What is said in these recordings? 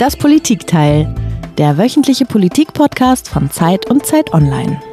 Das Politikteil, der wöchentliche Politik-Podcast von Zeit und Zeit Online.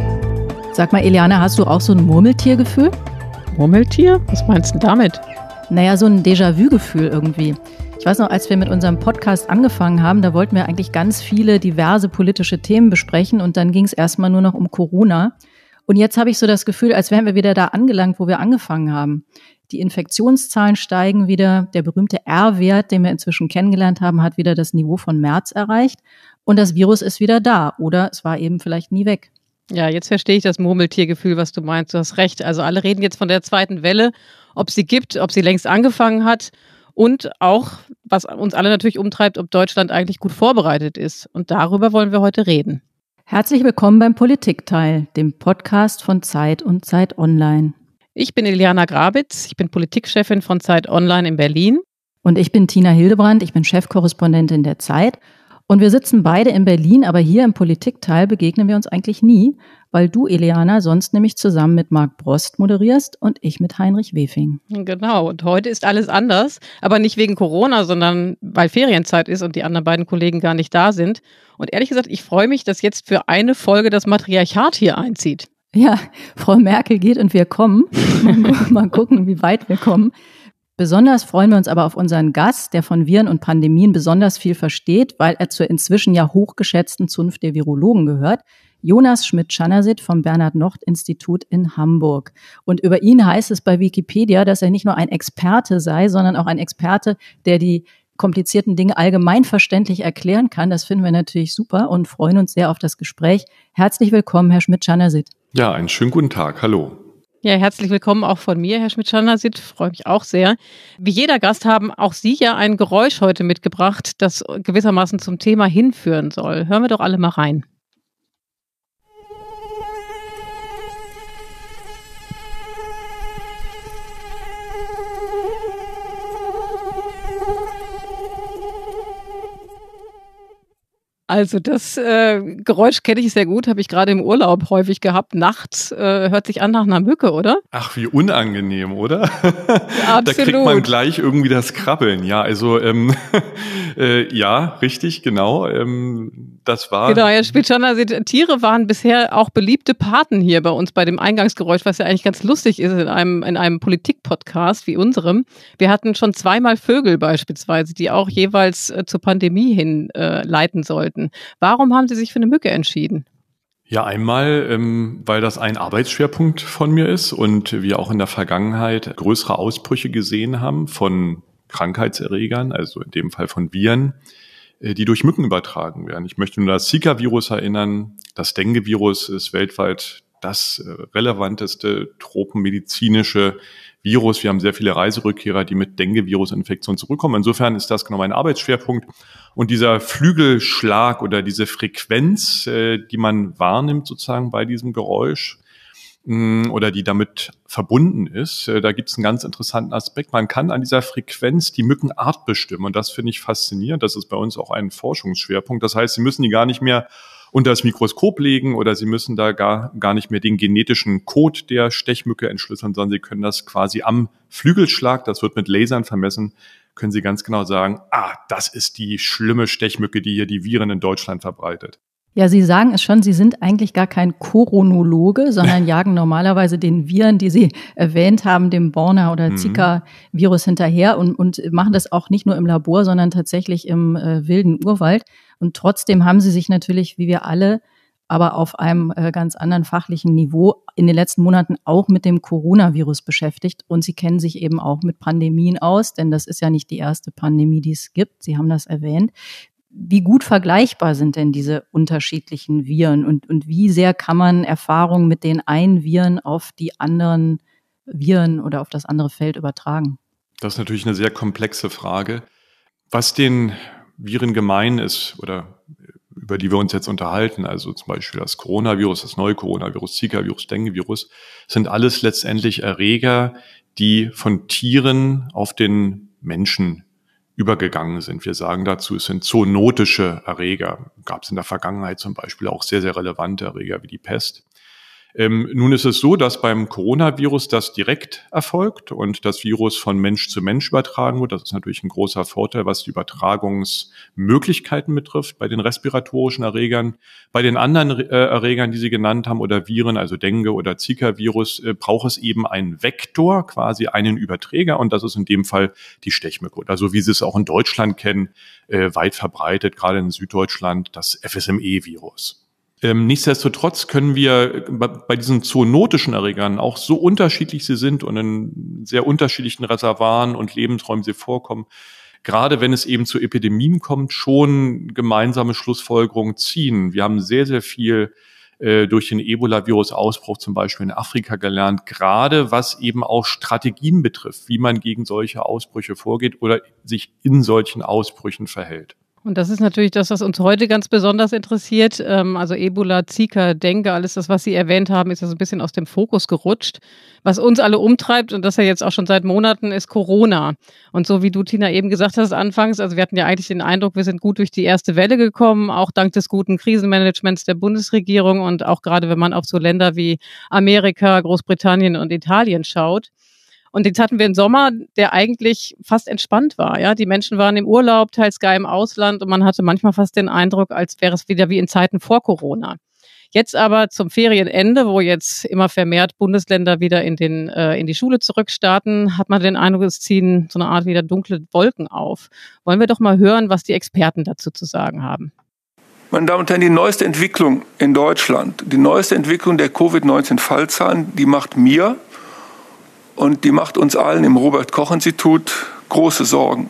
Sag mal, Eliana, hast du auch so ein Murmeltiergefühl? Murmeltier? Was meinst du damit? Naja, so ein Déjà-vu-Gefühl irgendwie. Ich weiß noch, als wir mit unserem Podcast angefangen haben, da wollten wir eigentlich ganz viele diverse politische Themen besprechen und dann ging es erstmal nur noch um Corona. Und jetzt habe ich so das Gefühl, als wären wir wieder da angelangt, wo wir angefangen haben. Die Infektionszahlen steigen wieder, der berühmte R-Wert, den wir inzwischen kennengelernt haben, hat wieder das Niveau von März erreicht und das Virus ist wieder da oder es war eben vielleicht nie weg. Ja, jetzt verstehe ich das Murmeltiergefühl, was du meinst. Du hast recht. Also alle reden jetzt von der zweiten Welle, ob sie gibt, ob sie längst angefangen hat und auch, was uns alle natürlich umtreibt, ob Deutschland eigentlich gut vorbereitet ist. Und darüber wollen wir heute reden. Herzlich willkommen beim Politikteil, dem Podcast von Zeit und Zeit Online. Ich bin Eliana Grabitz, ich bin Politikchefin von Zeit Online in Berlin. Und ich bin Tina Hildebrand, ich bin Chefkorrespondentin der Zeit. Und wir sitzen beide in Berlin, aber hier im Politikteil begegnen wir uns eigentlich nie, weil du, Eliana, sonst nämlich zusammen mit Marc Brost moderierst und ich mit Heinrich Wefing. Genau, und heute ist alles anders, aber nicht wegen Corona, sondern weil Ferienzeit ist und die anderen beiden Kollegen gar nicht da sind. Und ehrlich gesagt, ich freue mich, dass jetzt für eine Folge das Matriarchat hier einzieht. Ja, Frau Merkel geht und wir kommen. Mal gucken, wie weit wir kommen. Besonders freuen wir uns aber auf unseren Gast, der von Viren und Pandemien besonders viel versteht, weil er zur inzwischen ja hochgeschätzten Zunft der Virologen gehört. Jonas Schmidt-Czannersit vom Bernhard-Nocht-Institut in Hamburg. Und über ihn heißt es bei Wikipedia, dass er nicht nur ein Experte sei, sondern auch ein Experte, der die komplizierten Dinge allgemein verständlich erklären kann. Das finden wir natürlich super und freuen uns sehr auf das Gespräch. Herzlich willkommen, Herr Schmidt-Czannersit. Ja, einen schönen guten Tag. Hallo. Ja, herzlich willkommen auch von mir, Herr Schmidt-Czannersit. Freue mich auch sehr. Wie jeder Gast haben auch Sie ja ein Geräusch heute mitgebracht, das gewissermaßen zum Thema hinführen soll. Hören wir doch alle mal rein. Also das Geräusch kenne ich sehr gut, habe ich gerade im Urlaub häufig gehabt. Nachts hört sich an nach einer Mücke, oder? Ach, wie unangenehm, oder? Ja, da kriegt man gleich irgendwie das Krabbeln. Ja, also ja, richtig, genau. Das war... Genau, Herr Schmidt-Czannersit, Tiere waren bisher auch beliebte Paten hier bei uns bei dem Eingangsgeräusch, was ja eigentlich ganz lustig ist in einem Politik-Podcast wie unserem. Wir hatten schon zweimal Vögel beispielsweise, die auch jeweils zur Pandemie hin leiten sollten. Warum haben Sie sich für eine Mücke entschieden? Ja, einmal, weil das ein Arbeitsschwerpunkt von mir ist und wir auch in der Vergangenheit größere Ausbrüche gesehen haben von Krankheitserregern, also in dem Fall von Viren, die durch Mücken übertragen werden. Ich möchte nur das Zika-Virus erinnern. Das Dengue-Virus ist weltweit das relevanteste tropenmedizinische Virus. Wir haben sehr viele Reiserückkehrer, die mit Dengue-Virus-Infektion zurückkommen. Insofern ist das genau mein Arbeitsschwerpunkt. Und dieser Flügelschlag oder diese Frequenz, die man wahrnimmt sozusagen bei diesem Geräusch oder die damit verbunden ist, da gibt es einen ganz interessanten Aspekt. Man kann an dieser Frequenz die Mückenart bestimmen. Und das finde ich faszinierend. Das ist bei uns auch ein Forschungsschwerpunkt. Das heißt, Sie müssen die gar nicht mehr unter das Mikroskop legen oder Sie müssen da gar nicht mehr den genetischen Code der Stechmücke entschlüsseln, sondern Sie können das quasi am Flügelschlag, das wird mit Lasern vermessen, können Sie ganz genau sagen, das ist die schlimme Stechmücke, die hier die Viren in Deutschland verbreitet. Ja, Sie sagen es schon, Sie sind eigentlich gar kein Koronologe, sondern jagen normalerweise den Viren, die Sie erwähnt haben, dem Borna- oder Zika-Virus hinterher und machen das auch nicht nur im Labor, sondern tatsächlich im wilden Urwald. Und trotzdem haben Sie sich natürlich, wie wir alle, aber auf einem ganz anderen fachlichen Niveau in den letzten Monaten auch mit dem Coronavirus beschäftigt. Und Sie kennen sich eben auch mit Pandemien aus, denn das ist ja nicht die erste Pandemie, die es gibt. Sie haben das erwähnt. Wie gut vergleichbar sind denn diese unterschiedlichen Viren und wie sehr kann man Erfahrungen mit den einen Viren auf die anderen Viren oder auf das andere Feld übertragen? Das ist natürlich eine sehr komplexe Frage. Was den Viren gemein ist oder über die wir uns jetzt unterhalten, also zum Beispiel das Coronavirus, das neue Coronavirus, Zika-Virus, Dengue-Virus, sind alles letztendlich Erreger, die von Tieren auf den Menschen übergegangen sind. Wir sagen dazu, es sind zoonotische Erreger. Gab es in der Vergangenheit zum Beispiel auch sehr, sehr relevante Erreger wie die Pest. Nun ist es so, dass beim Coronavirus das direkt erfolgt und das Virus von Mensch zu Mensch übertragen wird. Das ist natürlich ein großer Vorteil, was die Übertragungsmöglichkeiten betrifft bei den respiratorischen Erregern. Bei den anderen Erregern, die Sie genannt haben, oder Viren, also Dengue oder Zika-Virus, braucht es eben einen Vektor, quasi einen Überträger, und das ist in dem Fall die Stechmücke. Also wie Sie es auch in Deutschland kennen, weit verbreitet, gerade in Süddeutschland, das FSME-Virus. Nichtsdestotrotz können wir bei diesen zoonotischen Erregern, auch so unterschiedlich sie sind und in sehr unterschiedlichen Reservoiren und Lebensräumen sie vorkommen, gerade wenn es eben zu Epidemien kommt, schon gemeinsame Schlussfolgerungen ziehen. Wir haben sehr, sehr viel durch den Ebola-Virus-Ausbruch zum Beispiel in Afrika gelernt, gerade was eben auch Strategien betrifft, wie man gegen solche Ausbrüche vorgeht oder sich in solchen Ausbrüchen verhält. Und das ist natürlich das, was uns heute ganz besonders interessiert. Also Ebola, Zika, Dengue, alles das, was Sie erwähnt haben, ist ja so ein bisschen aus dem Fokus gerutscht. Was uns alle umtreibt, und das ja jetzt auch schon seit Monaten, ist Corona. Und so wie du, Tina, eben gesagt hast anfangs, also wir hatten ja eigentlich den Eindruck, wir sind gut durch die erste Welle gekommen, auch dank des guten Krisenmanagements der Bundesregierung und auch gerade, wenn man auf so Länder wie Amerika, Großbritannien und Italien schaut. Und jetzt hatten wir einen Sommer, der eigentlich fast entspannt war. Ja, die Menschen waren im Urlaub, teils gar im Ausland, und man hatte manchmal fast den Eindruck, als wäre es wieder wie in Zeiten vor Corona. Jetzt aber zum Ferienende, wo jetzt immer vermehrt Bundesländer wieder in die Schule zurückstarten, hat man den Eindruck, es ziehen so eine Art wieder dunkle Wolken auf. Wollen wir doch mal hören, was die Experten dazu zu sagen haben. Meine Damen und Herren, die neueste Entwicklung in Deutschland, die neueste Entwicklung der Covid-19-Fallzahlen, die macht mir und die macht uns allen im Robert-Koch-Institut große Sorgen.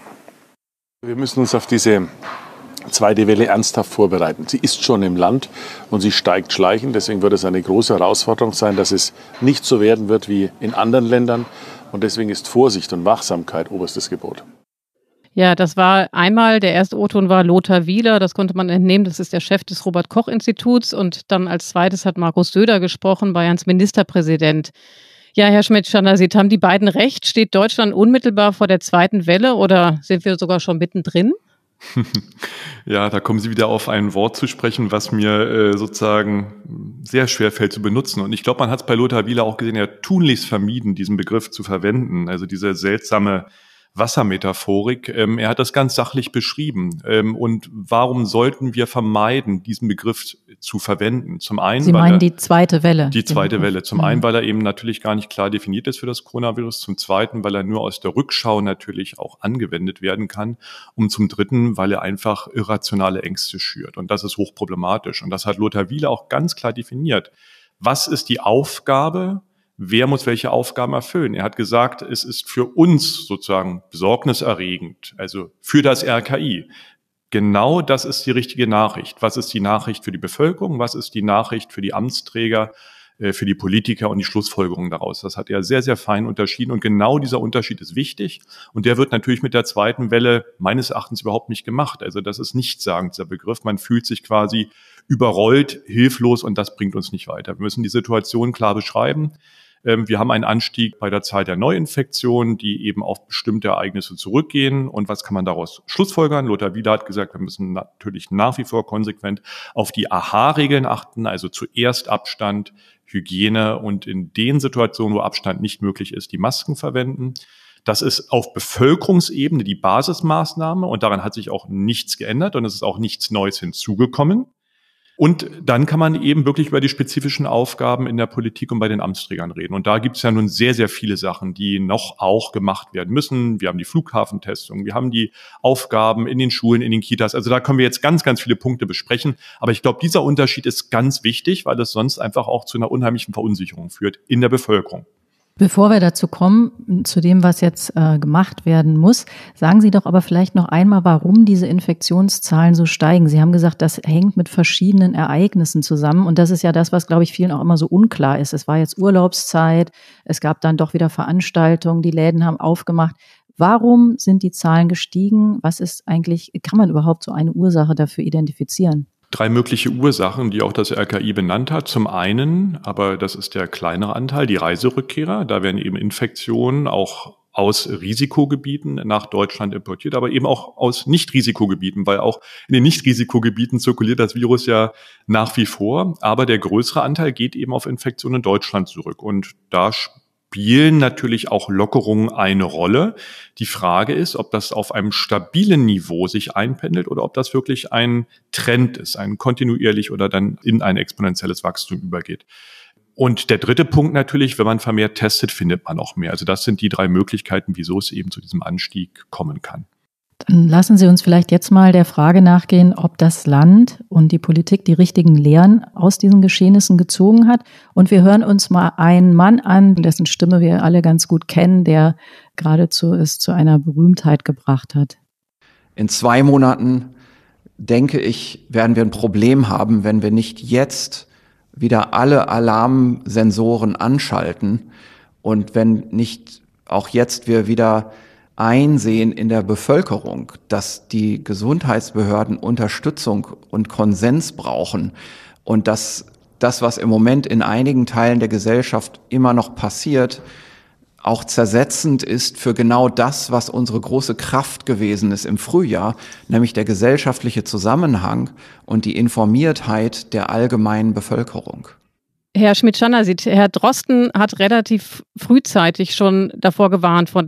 Wir müssen uns auf diese zweite Welle ernsthaft vorbereiten. Sie ist schon im Land und sie steigt schleichend. Deswegen wird es eine große Herausforderung sein, dass es nicht so werden wird wie in anderen Ländern. Und deswegen ist Vorsicht und Wachsamkeit oberstes Gebot. Ja, das war einmal, der erste O-Ton war Lothar Wieler, das konnte man entnehmen, das ist der Chef des Robert-Koch-Instituts. Und dann als zweites hat Markus Söder gesprochen, Bayerns Ministerpräsident. Ja, Herr Schmidt-Schanzer, haben die beiden recht? Steht Deutschland unmittelbar vor der zweiten Welle oder sind wir sogar schon mittendrin? Ja, da kommen Sie wieder auf ein Wort zu sprechen, was mir sozusagen sehr schwer fällt zu benutzen. Und ich glaube, man hat es bei Lothar Wieler auch gesehen, er hat tunlichst vermieden, diesen Begriff zu verwenden. Also diese seltsame Wassermetaphorik. Er hat das ganz sachlich beschrieben. Und warum sollten wir vermeiden, diesen Begriff zu verwenden? Zum einen, Sie meinen die zweite Welle. Die zweite Welle. Zum einen, weil er eben natürlich gar nicht klar definiert ist für das Coronavirus. Zum zweiten, weil er nur aus der Rückschau natürlich auch angewendet werden kann. Und zum dritten, weil er einfach irrationale Ängste schürt. Und das ist hochproblematisch. Und das hat Lothar Wieler auch ganz klar definiert. Was ist die Aufgabe? Wer muss welche Aufgaben erfüllen? Er hat gesagt, es ist für uns sozusagen besorgniserregend, also für das RKI. Genau das ist die richtige Nachricht. Was ist die Nachricht für die Bevölkerung? Was ist die Nachricht für die Amtsträger, für die Politiker und die Schlussfolgerungen daraus? Das hat er sehr, sehr fein unterschieden. Und genau dieser Unterschied ist wichtig. Und der wird natürlich mit der zweiten Welle meines Erachtens überhaupt nicht gemacht. Also das ist nichtssagend, dieser Begriff. Man fühlt sich quasi überrollt, hilflos, und das bringt uns nicht weiter. Wir müssen die Situation klar beschreiben. Wir haben einen Anstieg bei der Zahl der Neuinfektionen, die eben auf bestimmte Ereignisse zurückgehen. Und was kann man daraus schlussfolgern? Lothar Wieler hat gesagt, wir müssen natürlich nach wie vor konsequent auf die AHA-Regeln achten, also zuerst Abstand, Hygiene und in den Situationen, wo Abstand nicht möglich ist, die Masken verwenden. Das ist auf Bevölkerungsebene die Basismaßnahme und daran hat sich auch nichts geändert und es ist auch nichts Neues hinzugekommen. Und dann kann man eben wirklich über die spezifischen Aufgaben in der Politik und bei den Amtsträgern reden. Und da gibt es ja nun sehr, sehr viele Sachen, die noch auch gemacht werden müssen. Wir haben die Flughafentestung, wir haben die Aufgaben in den Schulen, in den Kitas. Also da können wir jetzt ganz, ganz viele Punkte besprechen. Aber ich glaube, dieser Unterschied ist ganz wichtig, weil es sonst einfach auch zu einer unheimlichen Verunsicherung führt in der Bevölkerung. Bevor wir dazu kommen, zu dem, was jetzt gemacht werden muss, sagen Sie doch aber vielleicht noch einmal, warum diese Infektionszahlen so steigen. Sie haben gesagt, das hängt mit verschiedenen Ereignissen zusammen. Und das ist ja das, was, glaube ich, vielen auch immer so unklar ist. Es war jetzt Urlaubszeit, es gab dann doch wieder Veranstaltungen, die Läden haben aufgemacht. Warum sind die Zahlen gestiegen? Was ist eigentlich, kann man überhaupt so eine Ursache dafür identifizieren? 3 mögliche Ursachen, die auch das RKI benannt hat. Zum einen, aber das ist der kleinere Anteil, die Reiserückkehrer. Da werden eben Infektionen auch aus Risikogebieten nach Deutschland importiert, aber eben auch aus Nicht-Risikogebieten, weil auch in den Nicht-Risikogebieten zirkuliert das Virus ja nach wie vor. Aber der größere Anteil geht eben auf Infektionen in Deutschland zurück. Und da spielen natürlich auch Lockerungen eine Rolle. Die Frage ist, ob das auf einem stabilen Niveau sich einpendelt oder ob das wirklich ein Trend ist, ein kontinuierlich oder dann in ein exponentielles Wachstum übergeht. Und der dritte Punkt natürlich, wenn man vermehrt testet, findet man auch mehr. Also das sind die 3 Möglichkeiten, wieso es eben zu diesem Anstieg kommen kann. Dann lassen Sie uns vielleicht jetzt mal der Frage nachgehen, ob das Land und die Politik die richtigen Lehren aus diesen Geschehnissen gezogen hat. Und wir hören uns mal einen Mann an, dessen Stimme wir alle ganz gut kennen, der geradezu es zu einer Berühmtheit gebracht hat. In 2 Monaten, denke ich, werden wir ein Problem haben, wenn wir nicht jetzt wieder alle Alarmsensoren anschalten und wenn nicht auch jetzt wir wieder einsehen in der Bevölkerung, dass die Gesundheitsbehörden Unterstützung und Konsens brauchen und dass das, was im Moment in einigen Teilen der Gesellschaft immer noch passiert, auch zersetzend ist für genau das, was unsere große Kraft gewesen ist im Frühjahr, nämlich der gesellschaftliche Zusammenhang und die Informiertheit der allgemeinen Bevölkerung. Herr Schmidt-Schanasit, Herr Drosten hat relativ frühzeitig schon davor gewarnt von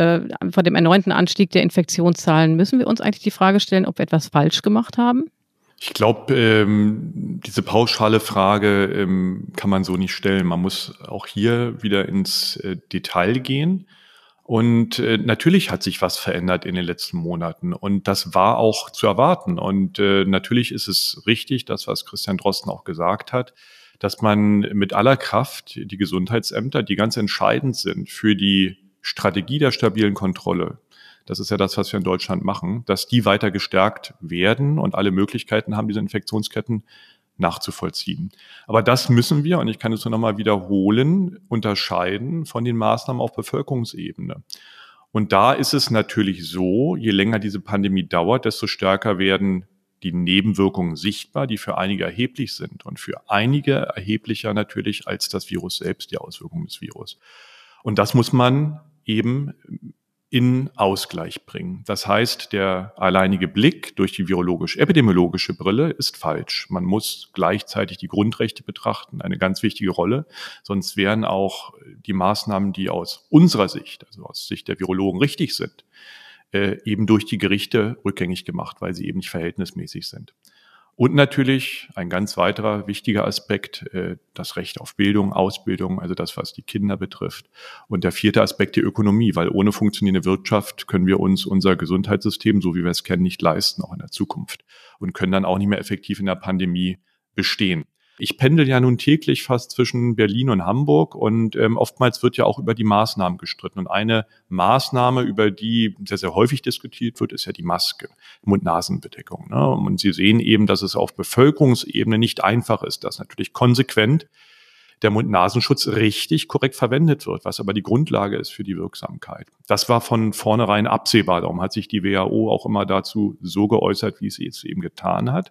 dem erneuten Anstieg der Infektionszahlen. Müssen wir uns eigentlich die Frage stellen, ob wir etwas falsch gemacht haben? Ich glaube, diese pauschale Frage kann man so nicht stellen. Man muss auch hier wieder ins Detail gehen. Und natürlich hat sich was verändert in den letzten Monaten. Und das war auch zu erwarten. Und natürlich ist es richtig, das, was Christian Drosten auch gesagt hat, dass man mit aller Kraft die Gesundheitsämter, die ganz entscheidend sind für die Strategie der stabilen Kontrolle, das ist ja das, was wir in Deutschland machen, dass die weiter gestärkt werden und alle Möglichkeiten haben, diese Infektionsketten nachzuvollziehen. Aber das müssen wir, und ich kann es nur nochmal wiederholen, unterscheiden von den Maßnahmen auf Bevölkerungsebene. Und da ist es natürlich so, je länger diese Pandemie dauert, desto stärker werden die Nebenwirkungen sichtbar, die für einige erheblich sind und für einige erheblicher natürlich als das Virus selbst, die Auswirkungen des Virus. Und das muss man eben in Ausgleich bringen. Das heißt, der alleinige Blick durch die virologisch-epidemiologische Brille ist falsch. Man muss gleichzeitig die Grundrechte betrachten, eine ganz wichtige Rolle. Sonst wären auch die Maßnahmen, die aus unserer Sicht, also aus Sicht der Virologen richtig sind, eben durch die Gerichte rückgängig gemacht, weil sie eben nicht verhältnismäßig sind. Und natürlich ein ganz weiterer wichtiger Aspekt, das Recht auf Bildung, Ausbildung, also das, was die Kinder betrifft. Und der 4. Aspekt, die Ökonomie, weil ohne funktionierende Wirtschaft können wir uns unser Gesundheitssystem, so wie wir es kennen, nicht leisten, auch in der Zukunft. Und können dann auch nicht mehr effektiv in der Pandemie bestehen. Ich pendel ja nun täglich fast zwischen Berlin und Hamburg und oftmals wird ja auch über die Maßnahmen gestritten. Und eine Maßnahme, über die sehr, sehr häufig diskutiert wird, ist ja die Maske, Mund-Nasen-Bedeckung. Ne? Und Sie sehen eben, dass es auf Bevölkerungsebene nicht einfach ist, dass natürlich konsequent der Mund-Nasenschutz richtig korrekt verwendet wird, was aber die Grundlage ist für die Wirksamkeit. Das war von vornherein absehbar. Darum hat sich die WHO auch immer dazu so geäußert, wie es jetzt eben getan hat.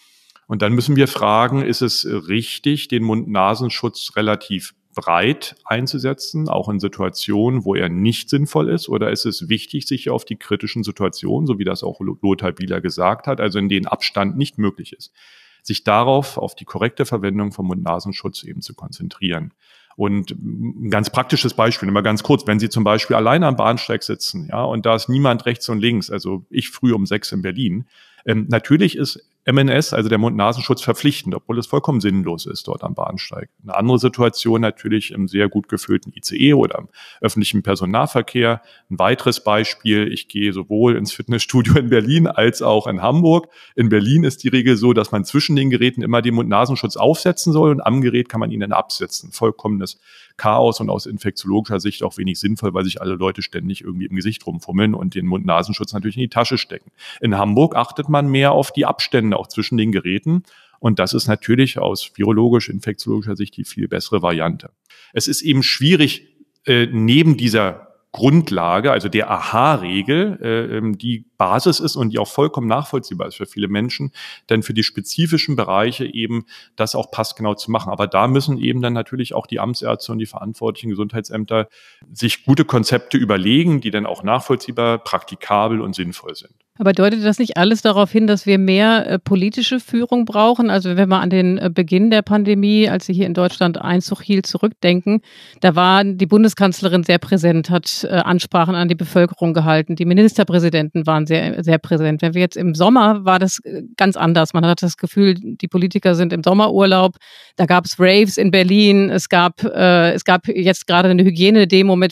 Und dann müssen wir fragen, ist es richtig, den Mund-Nasenschutz relativ breit einzusetzen, auch in Situationen, wo er nicht sinnvoll ist? Oder ist es wichtig, sich auf die kritischen Situationen, so wie das auch Lothar Wieler gesagt hat, also in denen Abstand nicht möglich ist, sich darauf, auf die korrekte Verwendung von Mund-Nasenschutz eben zu konzentrieren? Und ein ganz praktisches Beispiel, immer ganz kurz, wenn Sie zum Beispiel alleine am Bahnsteig sitzen, ja, und da ist niemand rechts und links, also ich früh um 6 in Berlin, natürlich ist MNS, also der Mund-Nasenschutz, verpflichtend, obwohl es vollkommen sinnlos ist dort am Bahnsteig. Eine andere Situation natürlich im sehr gut gefüllten ICE oder im öffentlichen Personennahverkehr. Ein weiteres Beispiel, ich gehe sowohl ins Fitnessstudio in Berlin als auch in Hamburg. In Berlin ist die Regel so, dass man zwischen den Geräten immer den Mund-Nasenschutz aufsetzen soll und am Gerät kann man ihn dann absetzen. Vollkommenes Chaos und aus infektiologischer Sicht auch wenig sinnvoll, weil sich alle Leute ständig irgendwie im Gesicht rumfummeln und den Mund-Nasenschutz natürlich in die Tasche stecken. In Hamburg achtet man mehr auf die Abstände auch zwischen den Geräten und das ist natürlich aus virologisch-infektiologischer Sicht die viel bessere Variante. Es ist eben schwierig, neben dieser Grundlage, also der AHA-Regel, die Basis ist und die auch vollkommen nachvollziehbar ist für viele Menschen, denn für die spezifischen Bereiche eben das auch passgenau zu machen. Aber da müssen eben dann natürlich auch die Amtsärzte und die verantwortlichen Gesundheitsämter sich gute Konzepte überlegen, die dann auch nachvollziehbar, praktikabel und sinnvoll sind. Aber deutet das nicht alles darauf hin, dass wir mehr politische Führung brauchen? Also wenn wir an den Beginn der Pandemie, als sie hier in Deutschland Einzug hielt, zurückdenken, da war die Bundeskanzlerin sehr präsent, hat Ansprachen an die Bevölkerung gehalten. Die Ministerpräsidenten waren sehr, sehr präsent. Wenn wir jetzt im Sommer, war das ganz anders. Man hat das Gefühl, die Politiker sind im Sommerurlaub. Da gab es Raves in Berlin. Es gab jetzt gerade eine Hygienedemo mit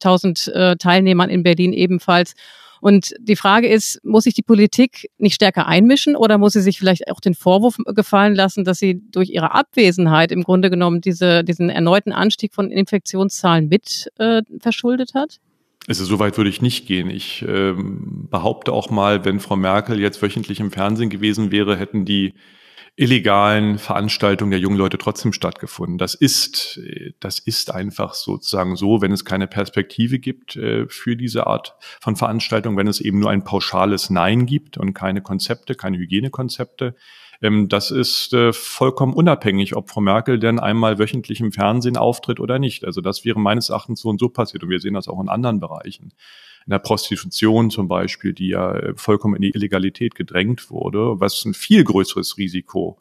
20.000 Teilnehmern in Berlin ebenfalls. Und die Frage ist, muss sich die Politik nicht stärker einmischen oder muss sie sich vielleicht auch den Vorwurf gefallen lassen, dass sie durch ihre Abwesenheit im Grunde genommen diesen erneuten Anstieg von Infektionszahlen mit verschuldet hat? Also so weit würde ich nicht gehen. Ich behaupte auch mal, wenn Frau Merkel jetzt wöchentlich im Fernsehen gewesen wäre, hätten die illegalen Veranstaltungen der jungen Leute trotzdem stattgefunden. Das ist einfach sozusagen so, wenn es keine Perspektive gibt für diese Art von Veranstaltung, wenn es eben nur ein pauschales Nein gibt und keine Konzepte, keine Hygienekonzepte. Das ist vollkommen unabhängig, ob Frau Merkel denn einmal wöchentlich im Fernsehen auftritt oder nicht. Also das wäre meines Erachtens so und so passiert und wir sehen das auch in anderen Bereichen. In der Prostitution zum Beispiel, die ja vollkommen in die Illegalität gedrängt wurde, was ein viel größeres Risiko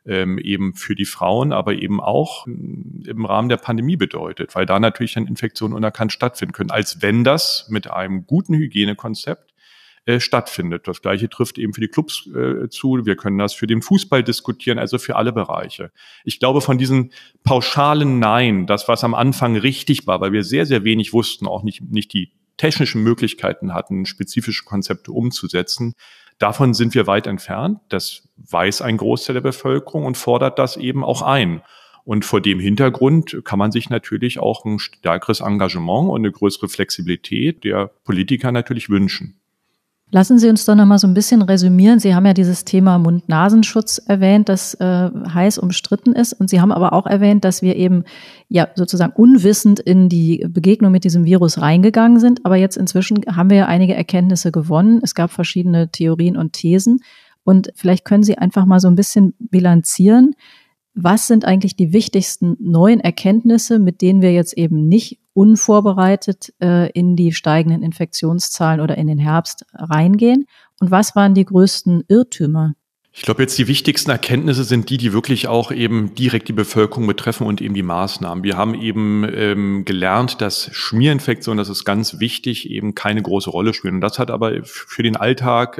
eben für die Frauen, aber eben auch im Rahmen der Pandemie bedeutet, weil da natürlich dann Infektionen unerkannt stattfinden können, als wenn das mit einem guten Hygienekonzept stattfindet. Das Gleiche trifft eben für die Clubs zu. Wir können das für den Fußball diskutieren, also für alle Bereiche. Ich glaube, von diesen pauschalen Nein, das, was am Anfang richtig war, weil wir sehr, sehr wenig wussten, auch nicht die technischen Möglichkeiten hatten, spezifische Konzepte umzusetzen. Davon sind wir weit entfernt. Das weiß ein Großteil der Bevölkerung und fordert das eben auch ein. Und vor dem Hintergrund kann man sich natürlich auch ein stärkeres Engagement und eine größere Flexibilität der Politiker natürlich wünschen. Lassen Sie uns doch noch mal so ein bisschen resümieren. Sie haben ja dieses Thema Mund-Nasenschutz erwähnt, das heiß umstritten ist. Und Sie haben aber auch erwähnt, dass wir eben ja sozusagen unwissend in die Begegnung mit diesem Virus reingegangen sind. Aber jetzt inzwischen haben wir ja einige Erkenntnisse gewonnen. Es gab verschiedene Theorien und Thesen. Und vielleicht können Sie einfach mal so ein bisschen bilanzieren. Was sind eigentlich die wichtigsten neuen Erkenntnisse, mit denen wir jetzt eben nicht unvorbereitet in die steigenden Infektionszahlen oder in den Herbst reingehen? Und was waren die größten Irrtümer? Ich glaube, jetzt die wichtigsten Erkenntnisse sind die wirklich auch eben direkt die Bevölkerung betreffen und eben die Maßnahmen. Wir haben eben gelernt, dass Schmierinfektionen, das ist ganz wichtig, eben keine große Rolle spielen. Und das hat aber für den Alltag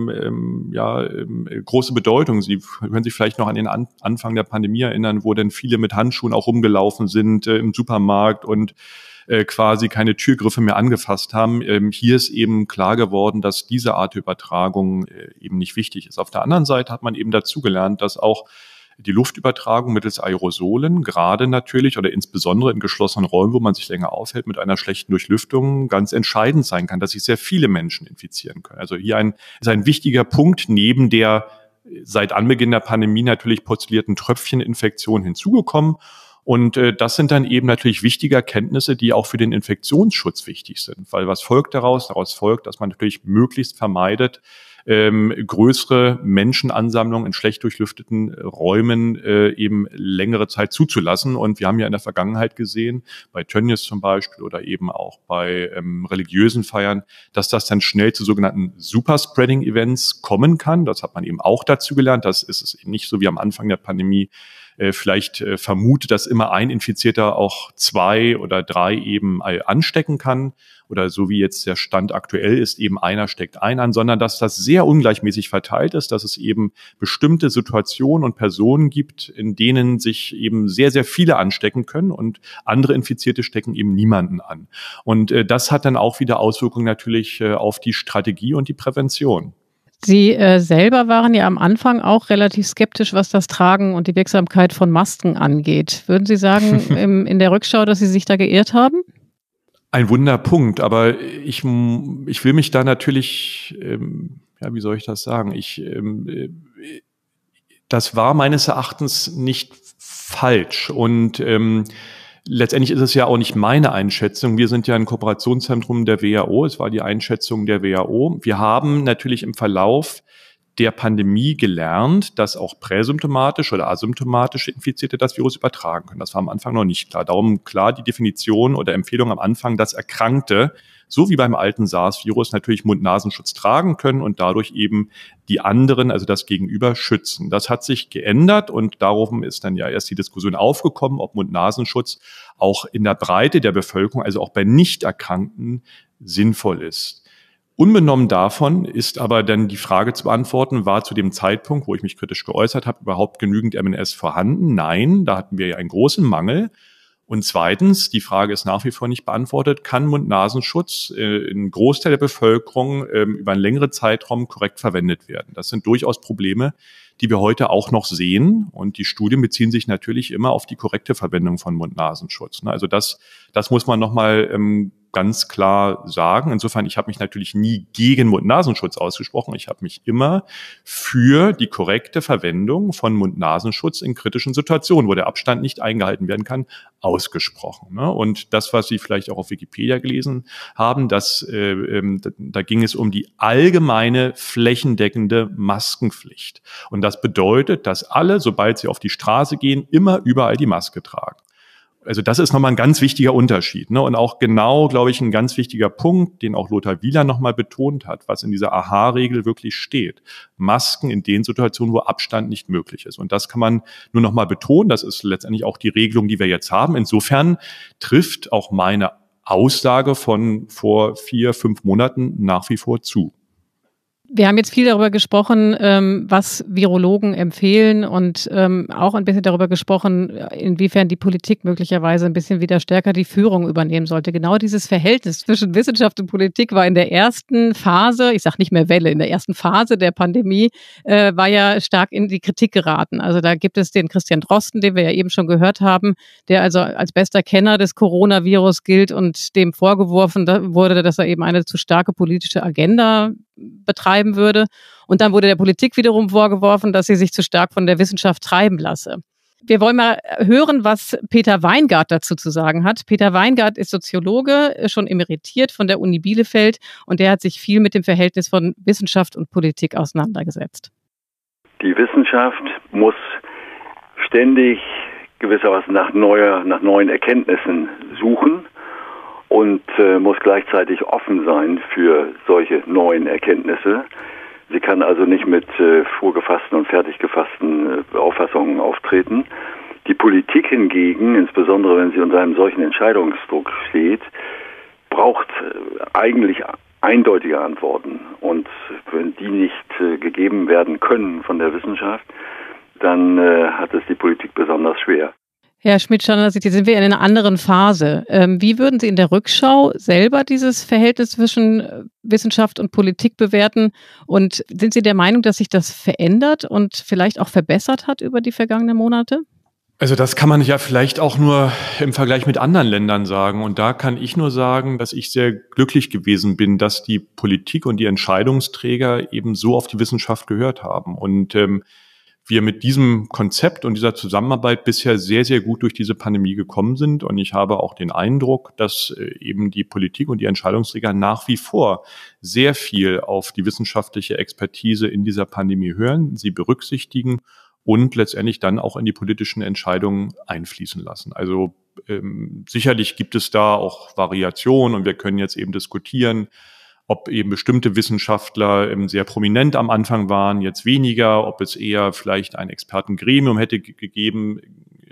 große Bedeutung. Sie können sich vielleicht noch an den Anfang der Pandemie erinnern, wo dann viele mit Handschuhen auch rumgelaufen sind im Supermarkt und quasi keine Türgriffe mehr angefasst haben. Hier ist eben klar geworden, dass diese Art der Übertragung eben nicht wichtig ist. Auf der anderen Seite hat man eben dazugelernt, dass auch die Luftübertragung mittels Aerosolen, gerade natürlich oder insbesondere in geschlossenen Räumen, wo man sich länger aufhält, mit einer schlechten Durchlüftung ganz entscheidend sein kann, dass sich sehr viele Menschen infizieren können. Also hier ist ein wichtiger Punkt neben der seit Anbeginn der Pandemie natürlich postulierten Tröpfcheninfektion hinzugekommen. Und das sind dann eben natürlich wichtige Erkenntnisse, die auch für den Infektionsschutz wichtig sind. Weil was folgt daraus? Daraus folgt, dass man natürlich möglichst vermeidet, größere Menschenansammlungen in schlecht durchlüfteten Räumen eben längere Zeit zuzulassen. Und wir haben ja in der Vergangenheit gesehen, bei Tönnies zum Beispiel oder eben auch bei religiösen Feiern, dass das dann schnell zu sogenannten Superspreading-Events kommen kann. Das hat man eben auch dazu gelernt. Das ist es eben nicht so wie am Anfang der Pandemie vielleicht vermutet, dass immer ein Infizierter auch 2 oder 3 eben anstecken kann oder so wie jetzt der Stand aktuell ist, eben einer steckt einen an, sondern dass das sehr ungleichmäßig verteilt ist, dass es eben bestimmte Situationen und Personen gibt, in denen sich eben sehr, sehr viele anstecken können und andere Infizierte stecken eben niemanden an. Und das hat dann auch wieder Auswirkungen natürlich auf die Strategie und die Prävention. Sie selber waren ja am Anfang auch relativ skeptisch, was das Tragen und die Wirksamkeit von Masken angeht. Würden Sie sagen, in der Rückschau, dass Sie sich da geirrt haben? Ein Wunderpunkt, aber ich will mich da natürlich, wie soll ich das sagen? Das war meines Erachtens nicht falsch und Letztendlich ist es ja auch nicht meine Einschätzung. Wir sind ja ein Kooperationszentrum der WHO. Es war die Einschätzung der WHO. Wir haben natürlich im Verlauf der Pandemie gelernt, dass auch präsymptomatisch oder asymptomatisch Infizierte das Virus übertragen können. Das war am Anfang noch nicht klar. Darum klar die Definition oder Empfehlung am Anfang, dass Erkrankte, so wie beim alten SARS-Virus, natürlich Mund-Nasenschutz tragen können und dadurch eben die anderen, also das Gegenüber, schützen. Das hat sich geändert und darum ist dann ja erst die Diskussion aufgekommen, ob Mund-Nasenschutz auch in der Breite der Bevölkerung, also auch bei Nichterkrankten, sinnvoll ist. Unbenommen davon ist aber dann die Frage zu beantworten, war zu dem Zeitpunkt, wo ich mich kritisch geäußert habe, überhaupt genügend MNS vorhanden? Nein, da hatten wir ja einen großen Mangel. Und zweitens, die Frage ist nach wie vor nicht beantwortet, kann Mund-Nasenschutz in einem Großteil der Bevölkerung über einen längeren Zeitraum korrekt verwendet werden? Das sind durchaus Probleme, die wir heute auch noch sehen. Und die Studien beziehen sich natürlich immer auf die korrekte Verwendung von Mund-Nasenschutz. Also das muss man nochmal ganz klar sagen. Insofern, ich habe mich natürlich nie gegen Mund-Nasenschutz ausgesprochen. Ich habe mich immer für die korrekte Verwendung von Mund-Nasenschutz in kritischen Situationen, wo der Abstand nicht eingehalten werden kann, ausgesprochen. Und das, was Sie vielleicht auch auf Wikipedia gelesen haben, da ging es um die allgemeine flächendeckende Maskenpflicht. Und das bedeutet, dass alle, sobald sie auf die Straße gehen, immer überall die Maske tragen. Also das ist nochmal ein ganz wichtiger Unterschied, und auch genau, glaube ich, ein ganz wichtiger Punkt, den auch Lothar Wieler nochmal betont hat, was in dieser AHA-Regel wirklich steht. Masken in den Situationen, wo Abstand nicht möglich ist. Und das kann man nur nochmal betonen. Das ist letztendlich auch die Regelung, die wir jetzt haben. Insofern trifft auch meine Aussage von vor 4-5 Monaten nach wie vor zu. Wir haben jetzt viel darüber gesprochen, was Virologen empfehlen und auch ein bisschen darüber gesprochen, inwiefern die Politik möglicherweise ein bisschen wieder stärker die Führung übernehmen sollte. Genau dieses Verhältnis zwischen Wissenschaft und Politik war in der ersten Phase, ich sage nicht mehr Welle, in der ersten Phase der Pandemie war ja stark in die Kritik geraten. Also da gibt es den Christian Drosten, den wir ja eben schon gehört haben, der also als bester Kenner des Coronavirus gilt und dem vorgeworfen wurde, dass er eben eine zu starke politische Agenda betreiben würde. Und dann wurde der Politik wiederum vorgeworfen, dass sie sich zu stark von der Wissenschaft treiben lasse. Wir wollen mal hören, was Peter Weingart dazu zu sagen hat. Peter Weingart ist Soziologe, schon emeritiert von der Uni Bielefeld und der hat sich viel mit dem Verhältnis von Wissenschaft und Politik auseinandergesetzt. Die Wissenschaft muss ständig gewissermaßen nach neuen Erkenntnissen suchen und muss gleichzeitig offen sein für solche neuen Erkenntnisse. Sie kann also nicht mit vorgefassten und fertig gefassten Auffassungen auftreten. Die Politik hingegen, insbesondere wenn sie unter einem solchen Entscheidungsdruck steht, braucht eigentlich eindeutige Antworten. Und wenn die nicht gegeben werden können von der Wissenschaft, dann hat es die Politik besonders schwer. Herr Schmidt-Schanzer, jetzt sind wir in einer anderen Phase. Wie würden Sie in der Rückschau selber dieses Verhältnis zwischen Wissenschaft und Politik bewerten? Und sind Sie der Meinung, dass sich das verändert und vielleicht auch verbessert hat über die vergangenen Monate? Also das kann man ja vielleicht auch nur im Vergleich mit anderen Ländern sagen. Und da kann ich nur sagen, dass ich sehr glücklich gewesen bin, dass die Politik und die Entscheidungsträger eben so auf die Wissenschaft gehört haben. Und wir mit diesem Konzept und dieser Zusammenarbeit bisher sehr, sehr gut durch diese Pandemie gekommen sind. Und ich habe auch den Eindruck, dass eben die Politik und die Entscheidungsträger nach wie vor sehr viel auf die wissenschaftliche Expertise in dieser Pandemie hören, sie berücksichtigen und letztendlich dann auch in die politischen Entscheidungen einfließen lassen. Also sicherlich gibt es da auch Variationen und wir können jetzt eben diskutieren, ob eben bestimmte Wissenschaftler sehr prominent am Anfang waren, jetzt weniger, ob es eher vielleicht ein Expertengremium hätte geben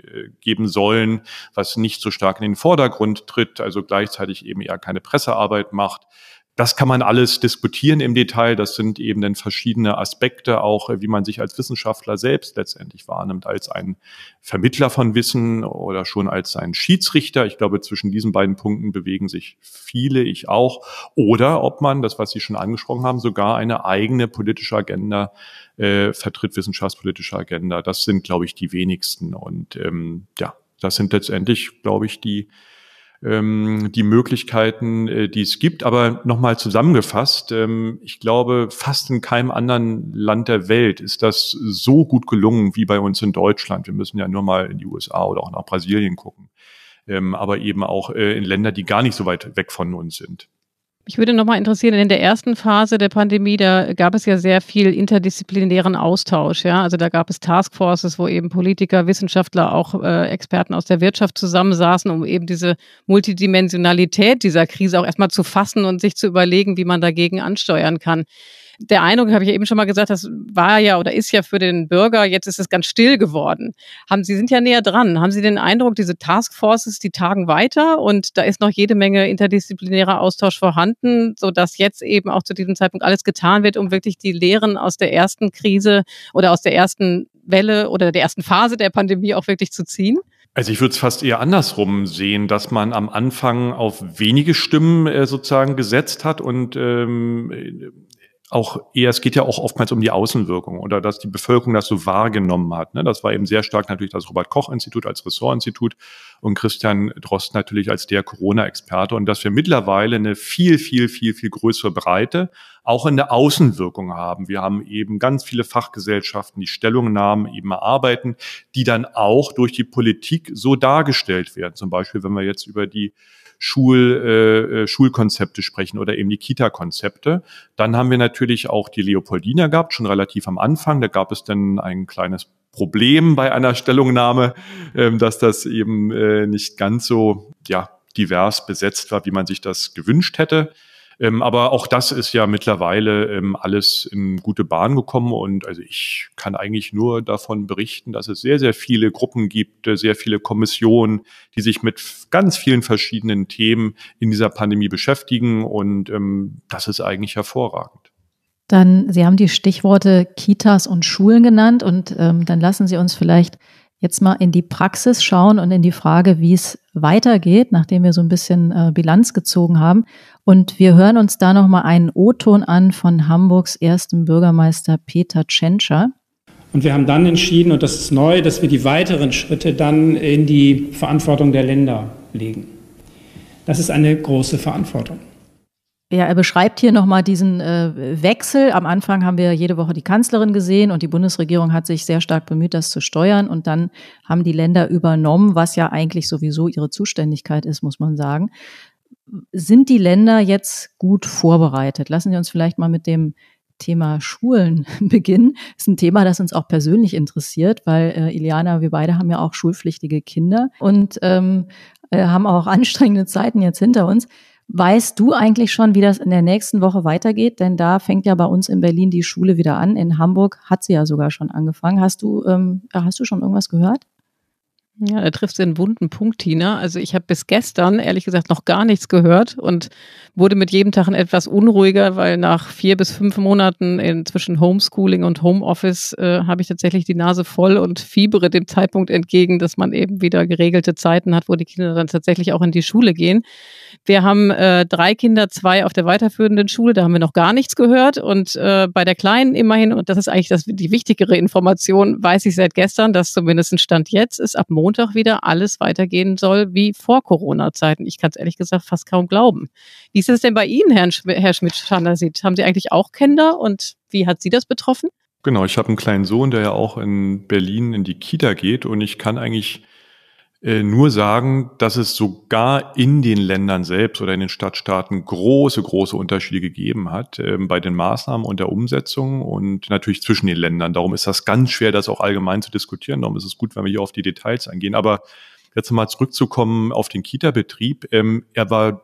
sollen, was nicht so stark in den Vordergrund tritt, also gleichzeitig eben eher keine Pressearbeit macht. Das kann man alles diskutieren im Detail. Das sind eben dann verschiedene Aspekte, auch wie man sich als Wissenschaftler selbst letztendlich wahrnimmt, als ein Vermittler von Wissen oder schon als ein Schiedsrichter. Ich glaube, zwischen diesen beiden Punkten bewegen sich viele, ich auch. Oder ob man, das, was Sie schon angesprochen haben, sogar eine eigene politische Agenda vertritt, wissenschaftspolitische Agenda. Das sind, glaube ich, die wenigsten. Und das sind letztendlich, glaube ich, die Möglichkeiten, die es gibt. Aber nochmal zusammengefasst, ich glaube, fast in keinem anderen Land der Welt ist das so gut gelungen wie bei uns in Deutschland. Wir müssen ja nur mal in die USA oder auch nach Brasilien gucken. aber eben auch in Länder, die gar nicht so weit weg von uns sind. Mich würde nochmal interessieren, in der ersten Phase der Pandemie, da gab es ja sehr viel interdisziplinären Austausch. Ja? Also da gab es Taskforces, wo eben Politiker, Wissenschaftler, auch Experten aus der Wirtschaft zusammensaßen, um eben diese Multidimensionalität dieser Krise auch erstmal zu fassen und sich zu überlegen, wie man dagegen ansteuern kann. Der Eindruck, habe ich ja eben schon mal gesagt, das war ja oder ist ja für den Bürger, jetzt ist es ganz still geworden. Sie sind ja näher dran. Haben Sie den Eindruck, diese Taskforces, die tagen weiter und da ist noch jede Menge interdisziplinärer Austausch vorhanden, sodass jetzt eben auch zu diesem Zeitpunkt alles getan wird, um wirklich die Lehren aus der ersten Krise oder aus der ersten Welle oder der ersten Phase der Pandemie auch wirklich zu ziehen? Also ich würde es fast eher andersrum sehen, dass man am Anfang auf wenige Stimmen sozusagen gesetzt hat und auch eher, es geht ja auch oftmals um die Außenwirkung oder dass die Bevölkerung das so wahrgenommen hat. Das war eben sehr stark natürlich das Robert-Koch-Institut als Ressortinstitut und Christian Drosten natürlich als der Corona-Experte und dass wir mittlerweile eine viel größere Breite auch in der Außenwirkung haben. Wir haben eben ganz viele Fachgesellschaften, die Stellungnahmen eben erarbeiten, die dann auch durch die Politik so dargestellt werden. Zum Beispiel, wenn wir jetzt über die Schulkonzepte sprechen oder eben die Kita-Konzepte. Dann haben wir natürlich auch die Leopoldina gehabt, schon relativ am Anfang. Da gab es dann ein kleines Problem bei einer Stellungnahme, dass das eben nicht ganz so divers besetzt war, wie man sich das gewünscht hätte. Aber auch das ist ja mittlerweile alles in gute Bahn gekommen und also ich kann eigentlich nur davon berichten, dass es sehr viele Gruppen gibt, sehr viele Kommissionen, die sich mit ganz vielen verschiedenen Themen in dieser Pandemie beschäftigen und das ist eigentlich hervorragend. Dann, Sie haben die Stichworte Kitas und Schulen genannt und dann lassen Sie uns vielleicht jetzt mal in die Praxis schauen und in die Frage, wie es weitergeht, nachdem wir so ein bisschen Bilanz gezogen haben. Und wir hören uns da nochmal einen O-Ton an von Hamburgs erstem Bürgermeister Peter Tschentscher. Und wir haben dann entschieden, und das ist neu, dass wir die weiteren Schritte dann in die Verantwortung der Länder legen. Das ist eine große Verantwortung. Ja, er beschreibt hier nochmal diesen Wechsel. Am Anfang haben wir jede Woche die Kanzlerin gesehen und die Bundesregierung hat sich sehr stark bemüht, das zu steuern. Und dann haben die Länder übernommen, was ja eigentlich sowieso ihre Zuständigkeit ist, muss man sagen. Sind die Länder jetzt gut vorbereitet? Lassen Sie uns vielleicht mal mit dem Thema Schulen beginnen. Das ist ein Thema, das uns auch persönlich interessiert, weil Iliana, wir beide haben ja auch schulpflichtige Kinder und haben auch anstrengende Zeiten jetzt hinter uns. Weißt du eigentlich schon, wie das in der nächsten Woche weitergeht? Denn da fängt ja bei uns in Berlin die Schule wieder an. In Hamburg hat sie ja sogar schon angefangen. Hast du schon irgendwas gehört? Ja, da triffst du einen wunden Punkt, Tina. Also ich habe bis gestern, ehrlich gesagt, noch gar nichts gehört und wurde mit jedem Tag etwas unruhiger, weil nach 4 bis 5 Monaten zwischen Homeschooling und Homeoffice habe ich tatsächlich die Nase voll und fiebere dem Zeitpunkt entgegen, dass man eben wieder geregelte Zeiten hat, wo die Kinder dann tatsächlich auch in die Schule gehen. Wir haben 3 Kinder, 2 auf der weiterführenden Schule, da haben wir noch gar nichts gehört und bei der Kleinen immerhin, und das ist eigentlich die wichtigere Information, weiß ich seit gestern, dass zumindest ein Stand jetzt ist, ab Montag wieder alles weitergehen soll wie vor-Corona-Zeiten. Ich kann es ehrlich gesagt fast kaum glauben. Wie ist es denn bei Ihnen, Herr Schmidt-Schandersied? Haben Sie eigentlich auch Kinder und wie hat Sie das betroffen? Genau, ich habe einen kleinen Sohn, der ja auch in Berlin in die Kita geht und ich kann eigentlich nur sagen, dass es sogar in den Ländern selbst oder in den Stadtstaaten große Unterschiede gegeben hat bei den Maßnahmen und der Umsetzung und natürlich zwischen den Ländern. Darum ist das ganz schwer, das auch allgemein zu diskutieren. Darum ist es gut, wenn wir hier auf die Details eingehen. Aber jetzt mal zurückzukommen auf den Kita-Betrieb. Er war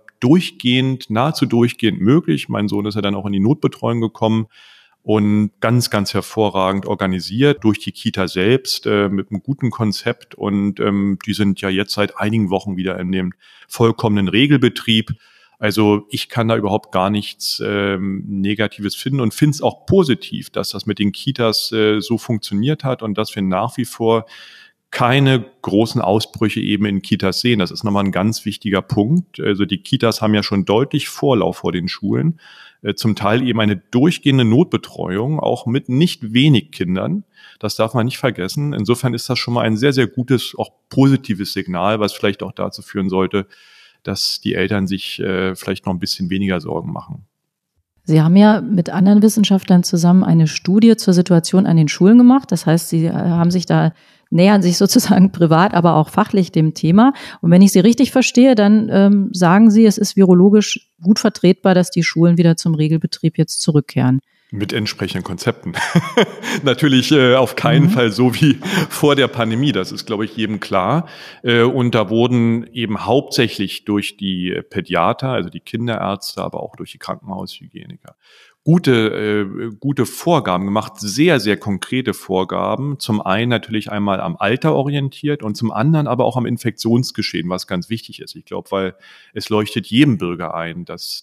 nahezu durchgehend möglich. Mein Sohn ist ja dann auch in die Notbetreuung gekommen. Und ganz hervorragend organisiert durch die Kita selbst mit einem guten Konzept. Und die sind ja jetzt seit einigen Wochen wieder in dem vollkommenen Regelbetrieb. Also ich kann da überhaupt gar nichts Negatives finden und finde es auch positiv, dass das mit den Kitas so funktioniert hat und dass wir nach wie vor keine großen Ausbrüche eben in Kitas sehen. Das ist nochmal ein ganz wichtiger Punkt. Also die Kitas haben ja schon deutlich Vorlauf vor den Schulen. Zum Teil eben eine durchgehende Notbetreuung, auch mit nicht wenig Kindern. Das darf man nicht vergessen. Insofern ist das schon mal ein sehr gutes, auch positives Signal, was vielleicht auch dazu führen sollte, dass die Eltern sich vielleicht noch ein bisschen weniger Sorgen machen. Sie haben ja mit anderen Wissenschaftlern zusammen eine Studie zur Situation an den Schulen gemacht. Das heißt, Sie haben sich da nähern sich sozusagen privat, aber auch fachlich dem Thema. Und wenn ich Sie richtig verstehe, dann sagen Sie, es ist virologisch gut vertretbar, dass die Schulen wieder zum Regelbetrieb jetzt zurückkehren. Mit entsprechenden Konzepten. Natürlich auf keinen Fall so wie vor der Pandemie, das ist, glaube ich, jedem klar. Und da wurden eben hauptsächlich durch die Pädiater, also die Kinderärzte, aber auch durch die Krankenhaushygieniker, gute Vorgaben gemacht, sehr, sehr konkrete Vorgaben. Zum einen natürlich einmal am Alter orientiert und zum anderen aber auch am Infektionsgeschehen, was ganz wichtig ist. Ich glaube, weil es leuchtet jedem Bürger ein, dass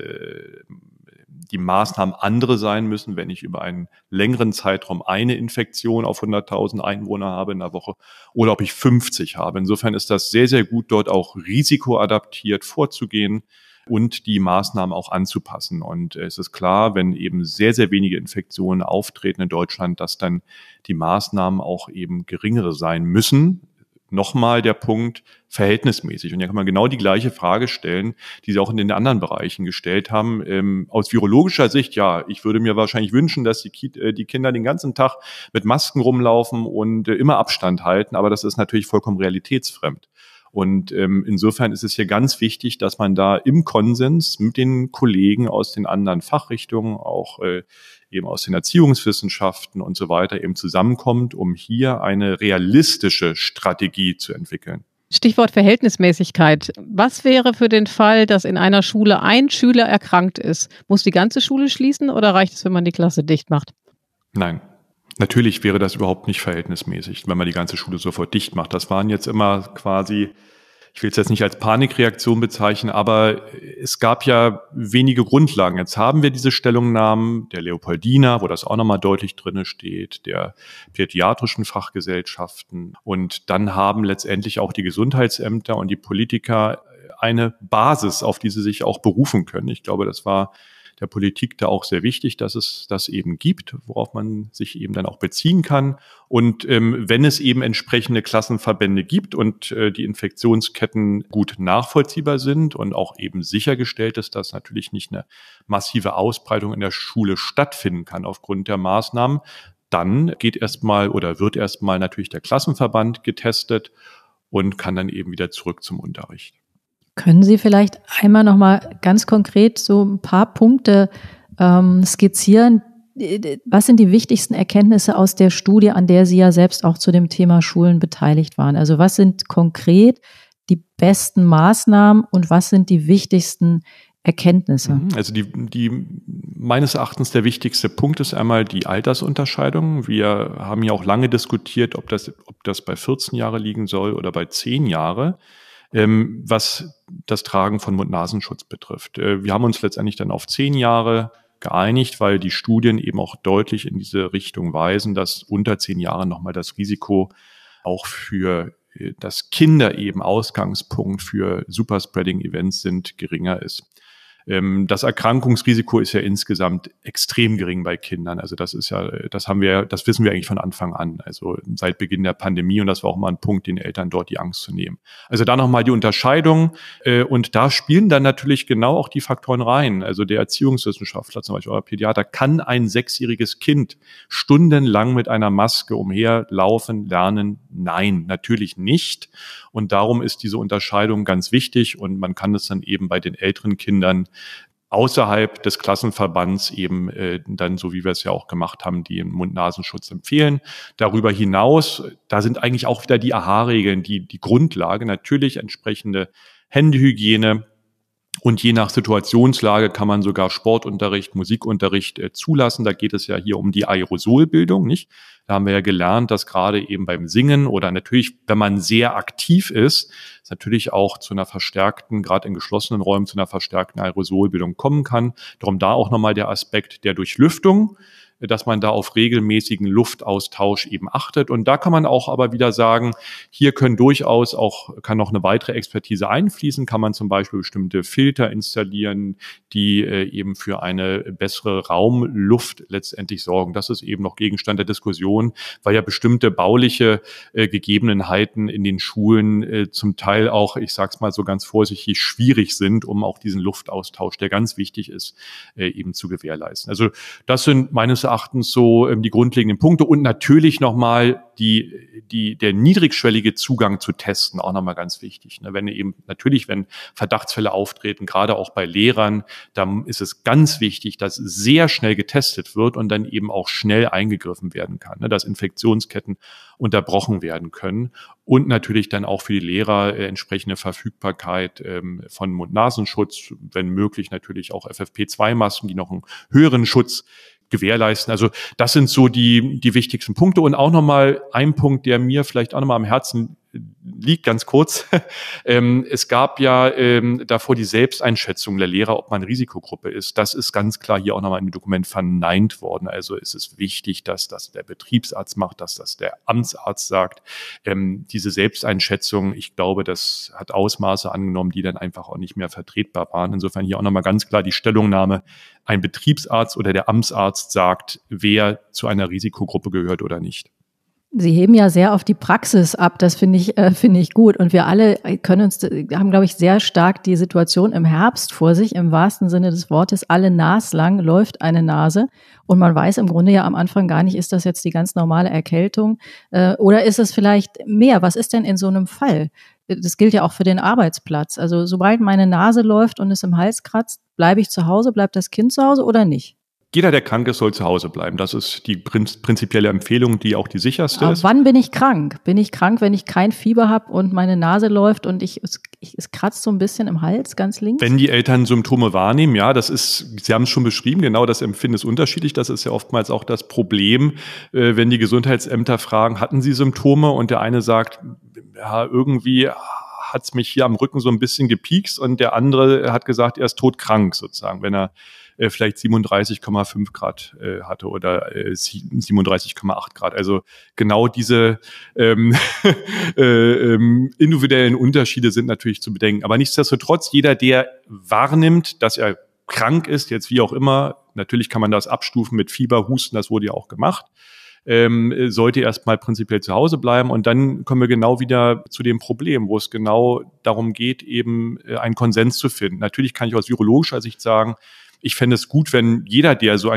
die Maßnahmen andere sein müssen, wenn ich über einen längeren Zeitraum eine Infektion auf 100.000 Einwohner habe in der Woche oder ob ich 50 habe. Insofern ist das sehr, sehr gut, dort auch risikoadaptiert vorzugehen und die Maßnahmen auch anzupassen. Und es ist klar, wenn eben sehr, sehr wenige Infektionen auftreten in Deutschland, dass dann die Maßnahmen auch eben geringere sein müssen. Nochmal der Punkt verhältnismäßig. Und hier kann man genau die gleiche Frage stellen, die Sie auch in den anderen Bereichen gestellt haben. Aus virologischer Sicht, ja, ich würde mir wahrscheinlich wünschen, dass die Kinder den ganzen Tag mit Masken rumlaufen und immer Abstand halten. Aber das ist natürlich vollkommen realitätsfremd. Und insofern ist es hier ganz wichtig, dass man da im Konsens mit den Kollegen aus den anderen Fachrichtungen, auch eben aus den Erziehungswissenschaften und so weiter eben zusammenkommt, um hier eine realistische Strategie zu entwickeln. Stichwort Verhältnismäßigkeit. Was wäre für den Fall, dass in einer Schule ein Schüler erkrankt ist? Muss die ganze Schule schließen oder reicht es, wenn man die Klasse dicht macht? Nein. Natürlich wäre das überhaupt nicht verhältnismäßig, wenn man die ganze Schule sofort dicht macht. Das waren jetzt immer quasi, ich will es jetzt nicht als Panikreaktion bezeichnen, aber es gab ja wenige Grundlagen. Jetzt haben wir diese Stellungnahmen der Leopoldina, wo das auch nochmal deutlich drinne steht, der pädiatrischen Fachgesellschaften. Und dann haben letztendlich auch die Gesundheitsämter und die Politiker eine Basis, auf die sie sich auch berufen können. Ich glaube, das war der Politik da auch sehr wichtig, dass es das eben gibt, worauf man sich eben dann auch beziehen kann. Und wenn es eben entsprechende Klassenverbände gibt und die Infektionsketten gut nachvollziehbar sind und auch eben sichergestellt ist, dass natürlich nicht eine massive Ausbreitung in der Schule stattfinden kann aufgrund der Maßnahmen, dann wird erstmal natürlich der Klassenverband getestet und kann dann eben wieder zurück zum Unterricht. Können Sie vielleicht einmal noch mal ganz konkret so ein paar Punkte skizzieren? Was sind die wichtigsten Erkenntnisse aus der Studie, an der Sie ja selbst auch zu dem Thema Schulen beteiligt waren? Also was sind konkret die besten Maßnahmen und was sind die wichtigsten Erkenntnisse? Also die meines Erachtens der wichtigste Punkt ist einmal die Altersunterscheidung. Wir haben ja auch lange diskutiert, ob das bei 14 Jahre liegen soll oder bei 10 Jahre. Was das Tragen von Mund-Nasenschutz betrifft. Wir haben uns letztendlich dann auf 10 Jahre geeinigt, weil die Studien eben auch deutlich in diese Richtung weisen, dass unter 10 Jahren nochmal das Risiko auch für dass Kinder eben Ausgangspunkt für Superspreading-Events sind, geringer ist. Das Erkrankungsrisiko ist ja insgesamt extrem gering bei Kindern. Also das wissen wir eigentlich von Anfang an. Also seit Beginn der Pandemie. Und das war auch mal ein Punkt, den Eltern dort die Angst zu nehmen. Also da nochmal die Unterscheidung. Und da spielen dann natürlich genau auch die Faktoren rein. Also der Erziehungswissenschaftler, zum Beispiel euer Pädiater, kann ein 6-jähriges Kind stundenlang mit einer Maske umherlaufen, lernen? Nein, natürlich nicht. Und darum ist diese Unterscheidung ganz wichtig. Und man kann es dann eben bei den älteren Kindern außerhalb des Klassenverbands eben dann, so wie wir es ja auch gemacht haben, die den Mund-Nasenschutz empfehlen. Darüber hinaus, da sind eigentlich auch wieder die AHA-Regeln, die Grundlage, natürlich entsprechende Händehygiene. Und je nach Situationslage kann man sogar Sportunterricht, Musikunterricht zulassen. Da geht es ja hier um die Aerosolbildung, nicht? Da haben wir ja gelernt, dass gerade eben beim Singen oder natürlich, wenn man sehr aktiv ist, es natürlich auch zu einer verstärkten, gerade in geschlossenen Räumen, zu einer verstärkten Aerosolbildung kommen kann. Darum da auch nochmal der Aspekt der Durchlüftung, dass man da auf regelmäßigen Luftaustausch eben achtet. Und da kann man auch aber wieder sagen, hier kann noch eine weitere Expertise einfließen, kann man zum Beispiel bestimmte Filter installieren, die eben für eine bessere Raumluft letztendlich sorgen. Das ist eben noch Gegenstand der Diskussion, weil ja bestimmte bauliche Gegebenheiten in den Schulen zum Teil auch, ich sag's mal so ganz vorsichtig, schwierig sind, um auch diesen Luftaustausch, der ganz wichtig ist, eben zu gewährleisten. Also das sind meines Erachtens so die grundlegenden Punkte und natürlich nochmal der niedrigschwellige Zugang zu Testen auch nochmal ganz wichtig. Wenn Verdachtsfälle auftreten, gerade auch bei Lehrern, dann ist es ganz wichtig, dass sehr schnell getestet wird und dann eben auch schnell eingegriffen werden kann, dass Infektionsketten unterbrochen werden können und natürlich dann auch für die Lehrer entsprechende Verfügbarkeit von Mund-Nasenschutz, wenn möglich natürlich auch FFP2-Masken, die noch einen höheren Schutz gewährleisten. Also das sind so die wichtigsten Punkte. Und auch nochmal ein Punkt, der mir vielleicht auch nochmal am Herzen liegt, ganz kurz. Es gab ja davor die Selbsteinschätzung der Lehrer, ob man Risikogruppe ist. Das ist ganz klar hier auch nochmal im Dokument verneint worden. Also es ist wichtig, dass das der Betriebsarzt macht, dass das der Amtsarzt sagt. Diese Selbsteinschätzung, ich glaube, das hat Ausmaße angenommen, die dann einfach auch nicht mehr vertretbar waren. Insofern hier auch nochmal ganz klar die Stellungnahme, ein Betriebsarzt oder der Amtsarzt sagt, wer zu einer Risikogruppe gehört oder nicht. Sie heben ja sehr auf die Praxis ab, das finde ich gut. Und wir alle haben, glaube ich, sehr stark die Situation im Herbst vor sich, im wahrsten Sinne des Wortes. Alle naslang läuft eine Nase. Und man weiß im Grunde ja am Anfang gar nicht, ist das jetzt die ganz normale Erkältung oder ist es vielleicht mehr? Was ist denn in so einem Fall? Das gilt ja auch für den Arbeitsplatz. Also sobald meine Nase läuft und es im Hals kratzt, bleibe ich zu Hause, bleibt das Kind zu Hause oder nicht? Jeder, der krank ist, soll zu Hause bleiben. Das ist die prinzipielle Empfehlung, die auch die sicherste ist. Wann bin ich krank? Bin ich krank, wenn ich kein Fieber habe und meine Nase läuft und es kratzt so ein bisschen im Hals, ganz links? Wenn die Eltern Symptome wahrnehmen, ja, Sie haben es schon beschrieben, genau, das Empfinden ist unterschiedlich. Das ist ja oftmals auch das Problem, wenn die Gesundheitsämter fragen, hatten Sie Symptome? Und der eine sagt, ja, irgendwie hat's mich hier am Rücken so ein bisschen gepiekst und der andere hat gesagt, er ist todkrank sozusagen, wenn er vielleicht 37,5 Grad hatte oder 37,8 Grad. Also genau diese individuellen Unterschiede sind natürlich zu bedenken. Aber nichtsdestotrotz, jeder, der wahrnimmt, dass er krank ist, jetzt wie auch immer, natürlich kann man das abstufen mit Fieber, Husten, das wurde ja auch gemacht, sollte erstmal prinzipiell zu Hause bleiben. Und dann kommen wir genau wieder zu dem Problem, wo es genau darum geht, eben einen Konsens zu finden. Natürlich kann ich aus virologischer Sicht sagen, ich fände es gut, wenn jeder, der so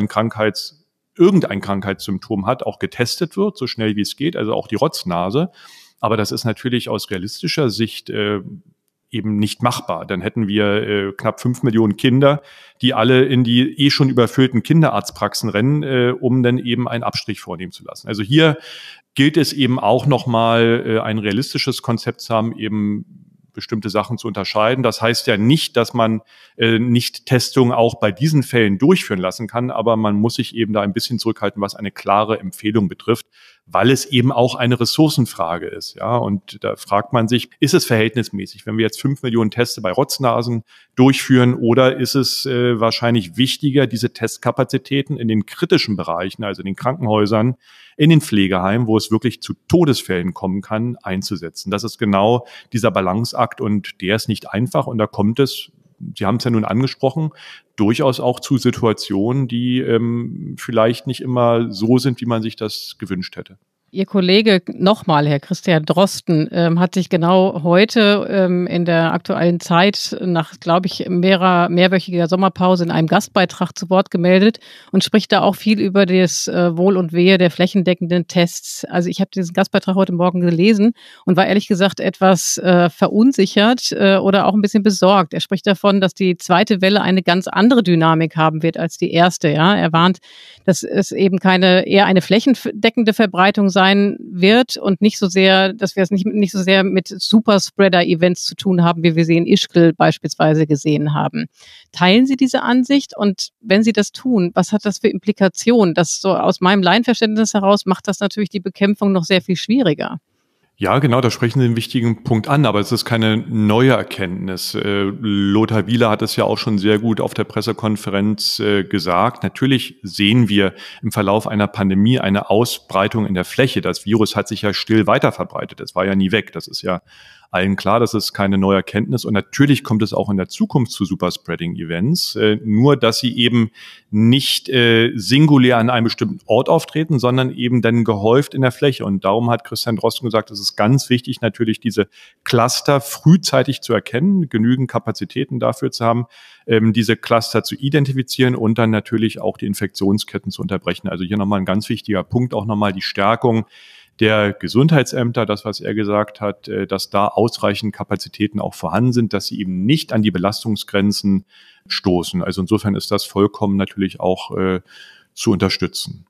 irgendein Krankheitssymptom hat, auch getestet wird, so schnell wie es geht, also auch die Rotznase. Aber das ist natürlich aus realistischer Sicht eben nicht machbar. Dann hätten wir knapp 5 Millionen Kinder, die alle in die schon überfüllten Kinderarztpraxen rennen, um dann eben einen Abstrich vornehmen zu lassen. Also hier gilt es eben auch nochmal ein realistisches Konzept zu haben, eben bestimmte Sachen zu unterscheiden. Das heißt ja nicht, dass man nicht Testungen auch bei diesen Fällen durchführen lassen kann, aber man muss sich eben da ein bisschen zurückhalten, was eine klare Empfehlung betrifft, weil es eben auch eine Ressourcenfrage ist. Ja, und da fragt man sich, ist es verhältnismäßig, wenn wir jetzt 5 Millionen Teste bei Rotznasen durchführen, oder ist es wahrscheinlich wichtiger, diese Testkapazitäten in den kritischen Bereichen, also in den Krankenhäusern, in den Pflegeheimen, wo es wirklich zu Todesfällen kommen kann, einzusetzen. Das ist genau dieser Balanceakt und der ist nicht einfach und da kommt es, Sie haben es ja nun angesprochen, durchaus auch zu Situationen, die vielleicht nicht immer so sind, wie man sich das gewünscht hätte. Ihr Kollege nochmal, Herr Christian Drosten, hat sich genau heute in der aktuellen Zeit nach, glaube ich, mehrwöchiger Sommerpause in einem Gastbeitrag zu Wort gemeldet und spricht da auch viel über das Wohl und Wehe der flächendeckenden Tests. Also ich habe diesen Gastbeitrag heute Morgen gelesen und war ehrlich gesagt etwas verunsichert oder auch ein bisschen besorgt. Er spricht davon, dass die zweite Welle eine ganz andere Dynamik haben wird als die erste. Ja, er warnt, dass es eben eher eine flächendeckende Verbreitung sein wird und nicht so sehr, dass wir es nicht so sehr mit Superspreader-Events zu tun haben, wie wir sie in Ischgl beispielsweise gesehen haben. Teilen Sie diese Ansicht? Und wenn Sie das tun, was hat das für Implikationen? Das so aus meinem Laienverständnis heraus macht das natürlich die Bekämpfung noch sehr viel schwieriger. Ja, genau, da sprechen Sie einen wichtigen Punkt an, aber es ist keine neue Erkenntnis. Lothar Wieler hat es ja auch schon sehr gut auf der Pressekonferenz gesagt. Natürlich sehen wir im Verlauf einer Pandemie eine Ausbreitung in der Fläche. Das Virus hat sich ja still weiter verbreitet. Es war ja nie weg. Das ist ja allen klar, das ist keine neue Erkenntnis. Und natürlich kommt es auch in der Zukunft zu Superspreading-Events, nur dass sie eben nicht singulär an einem bestimmten Ort auftreten, sondern eben dann gehäuft in der Fläche. Und darum hat Christian Drosten gesagt, es ist ganz wichtig, natürlich diese Cluster frühzeitig zu erkennen, genügend Kapazitäten dafür zu haben, diese Cluster zu identifizieren und dann natürlich auch die Infektionsketten zu unterbrechen. Also hier nochmal ein ganz wichtiger Punkt, auch nochmal die Stärkung der Gesundheitsämter, das, was er gesagt hat, dass da ausreichend Kapazitäten auch vorhanden sind, dass sie eben nicht an die Belastungsgrenzen stoßen. Also insofern ist das vollkommen natürlich auch zu unterstützen.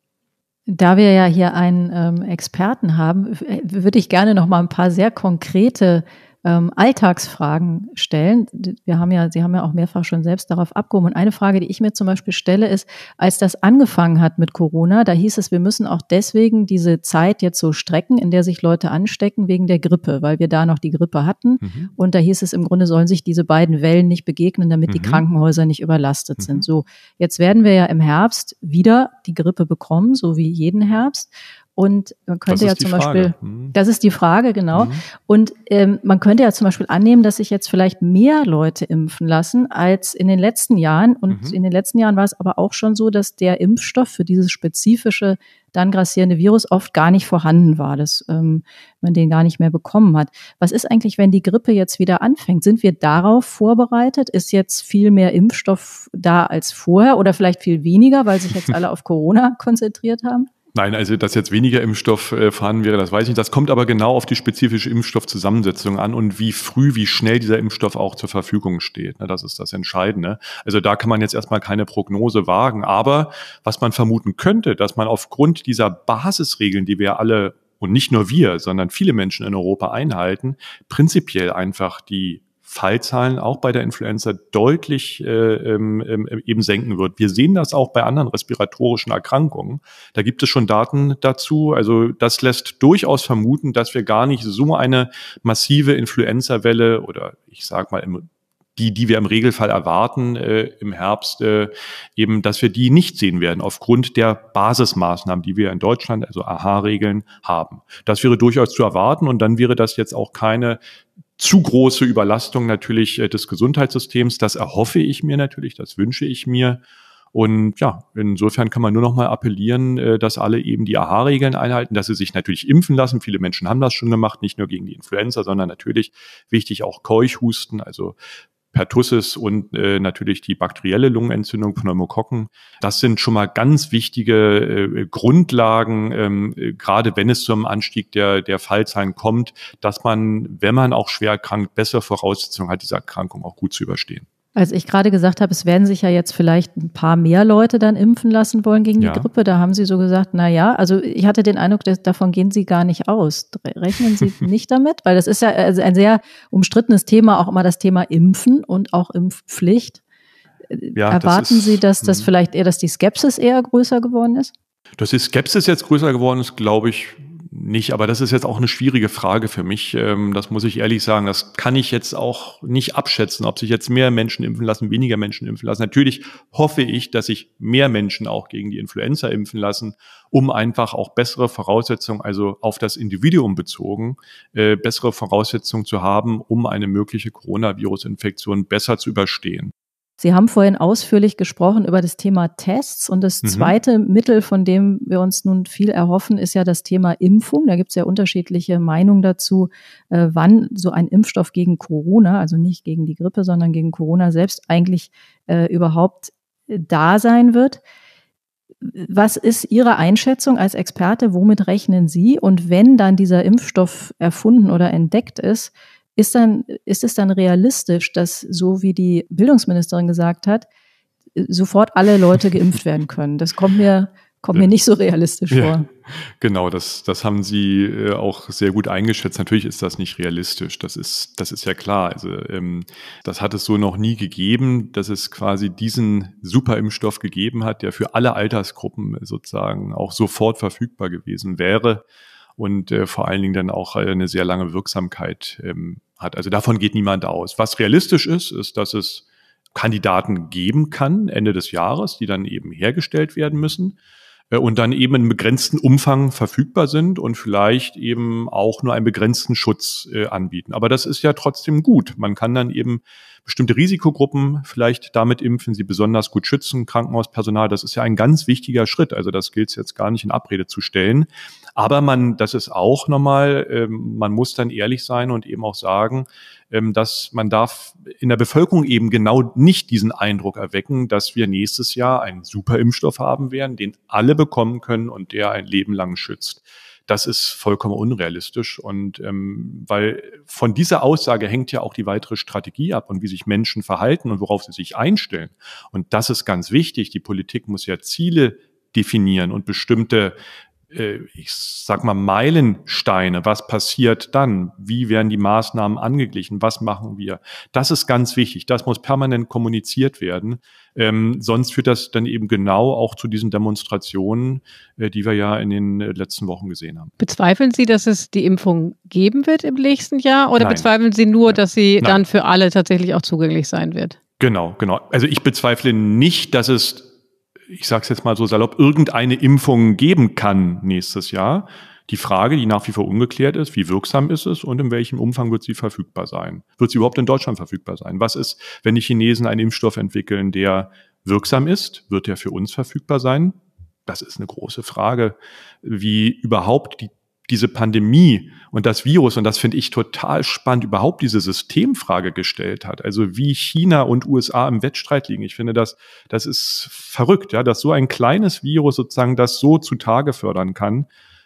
Da wir ja hier einen Experten haben, würde ich gerne noch mal ein paar sehr konkrete Alltagsfragen stellen. Sie haben ja auch mehrfach schon selbst darauf abgehoben. Und eine Frage, die ich mir zum Beispiel stelle, ist, als das angefangen hat mit Corona, da hieß es, wir müssen auch deswegen diese Zeit jetzt so strecken, in der sich Leute anstecken wegen der Grippe, weil wir da noch die Grippe hatten. Und da hieß es, im Grunde sollen sich diese beiden Wellen nicht begegnen, damit die Krankenhäuser nicht überlastet sind. So, jetzt werden wir ja im Herbst wieder die Grippe bekommen, so wie jeden Herbst. Und man könnte ja zum Beispiel, das ist die Frage, genau. Und man könnte ja zum Beispiel annehmen, dass sich jetzt vielleicht mehr Leute impfen lassen als in den letzten Jahren. Und in den letzten Jahren war es aber auch schon so, dass der Impfstoff für dieses spezifische dann grassierende Virus oft gar nicht vorhanden war, dass man den gar nicht mehr bekommen hat. Was ist eigentlich, wenn die Grippe jetzt wieder anfängt? Sind wir darauf vorbereitet? Ist jetzt viel mehr Impfstoff da als vorher oder vielleicht viel weniger, weil sich jetzt alle auf Corona konzentriert haben? Nein, also dass jetzt weniger Impfstoff vorhanden wäre, das weiß ich nicht. Das kommt aber genau auf die spezifische Impfstoffzusammensetzung an und wie schnell dieser Impfstoff auch zur Verfügung steht. Das ist das Entscheidende. Also da kann man jetzt erstmal keine Prognose wagen. Aber was man vermuten könnte, dass man aufgrund dieser Basisregeln, die wir alle und nicht nur wir, sondern viele Menschen in Europa einhalten, prinzipiell einfach die Fallzahlen auch bei der Influenza deutlich eben senken wird. Wir sehen das auch bei anderen respiratorischen Erkrankungen. Da gibt es schon Daten dazu. Also das lässt durchaus vermuten, dass wir gar nicht so eine massive Influenza-Welle oder ich sag mal die wir im Regelfall erwarten im Herbst, eben, dass wir die nicht sehen werden aufgrund der Basismaßnahmen, die wir in Deutschland, also AHA-Regeln, haben. Das wäre durchaus zu erwarten und dann wäre das jetzt auch keine zu große Überlastung natürlich des Gesundheitssystems. Das erhoffe ich mir natürlich, das wünsche ich mir. Und ja, insofern kann man nur noch mal appellieren, dass alle eben die AHA-Regeln einhalten, dass sie sich natürlich impfen lassen. Viele Menschen haben das schon gemacht, nicht nur gegen die Influenza, sondern natürlich wichtig auch Keuchhusten, also Pertussis und natürlich die bakterielle Lungenentzündung, Pneumokokken. Das sind schon mal ganz wichtige Grundlagen, gerade wenn es zum Anstieg der Fallzahlen kommt, dass man, wenn man auch schwer erkrankt, bessere Voraussetzungen hat, diese Erkrankung auch gut zu überstehen. Als ich gerade gesagt habe, es werden sich ja jetzt vielleicht ein paar mehr Leute dann impfen lassen wollen gegen die Grippe, da haben Sie so gesagt, na ja, also ich hatte den Eindruck, davon gehen Sie gar nicht aus. Rechnen Sie nicht damit? Weil das ist ja ein sehr umstrittenes Thema, auch immer das Thema Impfen und auch Impfpflicht. Ja, erwarten Sie, dass das vielleicht eher, dass die Skepsis eher größer geworden ist? Dass die Skepsis jetzt größer geworden ist, glaube ich nicht, aber das ist jetzt auch eine schwierige Frage für mich. Das muss ich ehrlich sagen. Das kann ich jetzt auch nicht abschätzen, ob sich jetzt mehr Menschen impfen lassen, weniger Menschen impfen lassen. Natürlich hoffe ich, dass sich mehr Menschen auch gegen die Influenza impfen lassen, um einfach auch bessere Voraussetzungen, also auf das Individuum bezogen, bessere Voraussetzungen zu haben, um eine mögliche Coronavirus-Infektion besser zu überstehen. Sie haben vorhin ausführlich gesprochen über das Thema Tests und das zweite Mittel, von dem wir uns nun viel erhoffen, ist ja das Thema Impfung. Da gibt es ja unterschiedliche Meinungen dazu, wann so ein Impfstoff gegen Corona, also nicht gegen die Grippe, sondern gegen Corona selbst eigentlich überhaupt da sein wird. Was ist Ihre Einschätzung als Experte? Womit rechnen Sie? Und wenn dann dieser Impfstoff erfunden oder entdeckt ist es dann realistisch, dass, so wie die Bildungsministerin gesagt hat, sofort alle Leute geimpft werden können? Das kommt mir nicht so realistisch vor. Genau, das haben Sie auch sehr gut eingeschätzt. Natürlich ist das nicht realistisch. Das ist ja klar. Also das hat es so noch nie gegeben, dass es quasi diesen Superimpfstoff gegeben hat, der für alle Altersgruppen sozusagen auch sofort verfügbar gewesen wäre und vor allen Dingen dann auch eine sehr lange Wirksamkeit hat. Also davon geht niemand aus. Was realistisch ist, dass es Kandidaten geben kann Ende des Jahres, die dann eben hergestellt werden müssen. und dann eben in begrenzten Umfang verfügbar sind und vielleicht eben auch nur einen begrenzten Schutz anbieten. Aber das ist ja trotzdem gut. Man kann dann eben bestimmte Risikogruppen vielleicht damit impfen, sie besonders gut schützen, Krankenhauspersonal. Das ist ja ein ganz wichtiger Schritt. Also das gilt es jetzt gar nicht in Abrede zu stellen. Aber das ist auch nochmal, man muss dann ehrlich sein und eben auch sagen, dass man darf in der Bevölkerung eben genau nicht diesen Eindruck erwecken, dass wir nächstes Jahr einen super Impfstoff haben werden, den alle bekommen können und der ein Leben lang schützt. Das ist vollkommen unrealistisch und weil von dieser Aussage hängt ja auch die weitere Strategie ab und wie sich Menschen verhalten und worauf sie sich einstellen. Und das ist ganz wichtig. Die Politik muss ja Ziele definieren und bestimmte ich sag mal Meilensteine, was passiert dann? Wie werden die Maßnahmen angeglichen? Was machen wir? Das ist ganz wichtig. Das muss permanent kommuniziert werden. Sonst führt das dann eben genau auch zu diesen Demonstrationen, die wir ja in den letzten Wochen gesehen haben. Bezweifeln Sie, dass es die Impfung geben wird im nächsten Jahr? Oder Nein. bezweifeln Sie nur, dass sie Nein. dann für alle tatsächlich auch zugänglich sein wird? Genau. Also ich bezweifle nicht, dass es, ich sage es jetzt mal so salopp, irgendeine Impfung geben kann nächstes Jahr. Die Frage, die nach wie vor ungeklärt ist, wie wirksam ist es und in welchem Umfang wird sie verfügbar sein? Wird sie überhaupt in Deutschland verfügbar sein? Was ist, wenn die Chinesen einen Impfstoff entwickeln, der wirksam ist? Wird der für uns verfügbar sein? Das ist eine große Frage, wie überhaupt diese Pandemie und das Virus, und das finde ich total spannend, überhaupt diese Systemfrage gestellt hat. Also wie China und USA im Wettstreit liegen. Ich finde, das ist verrückt, ja, dass so ein kleines Virus sozusagen das so zutage fördern kann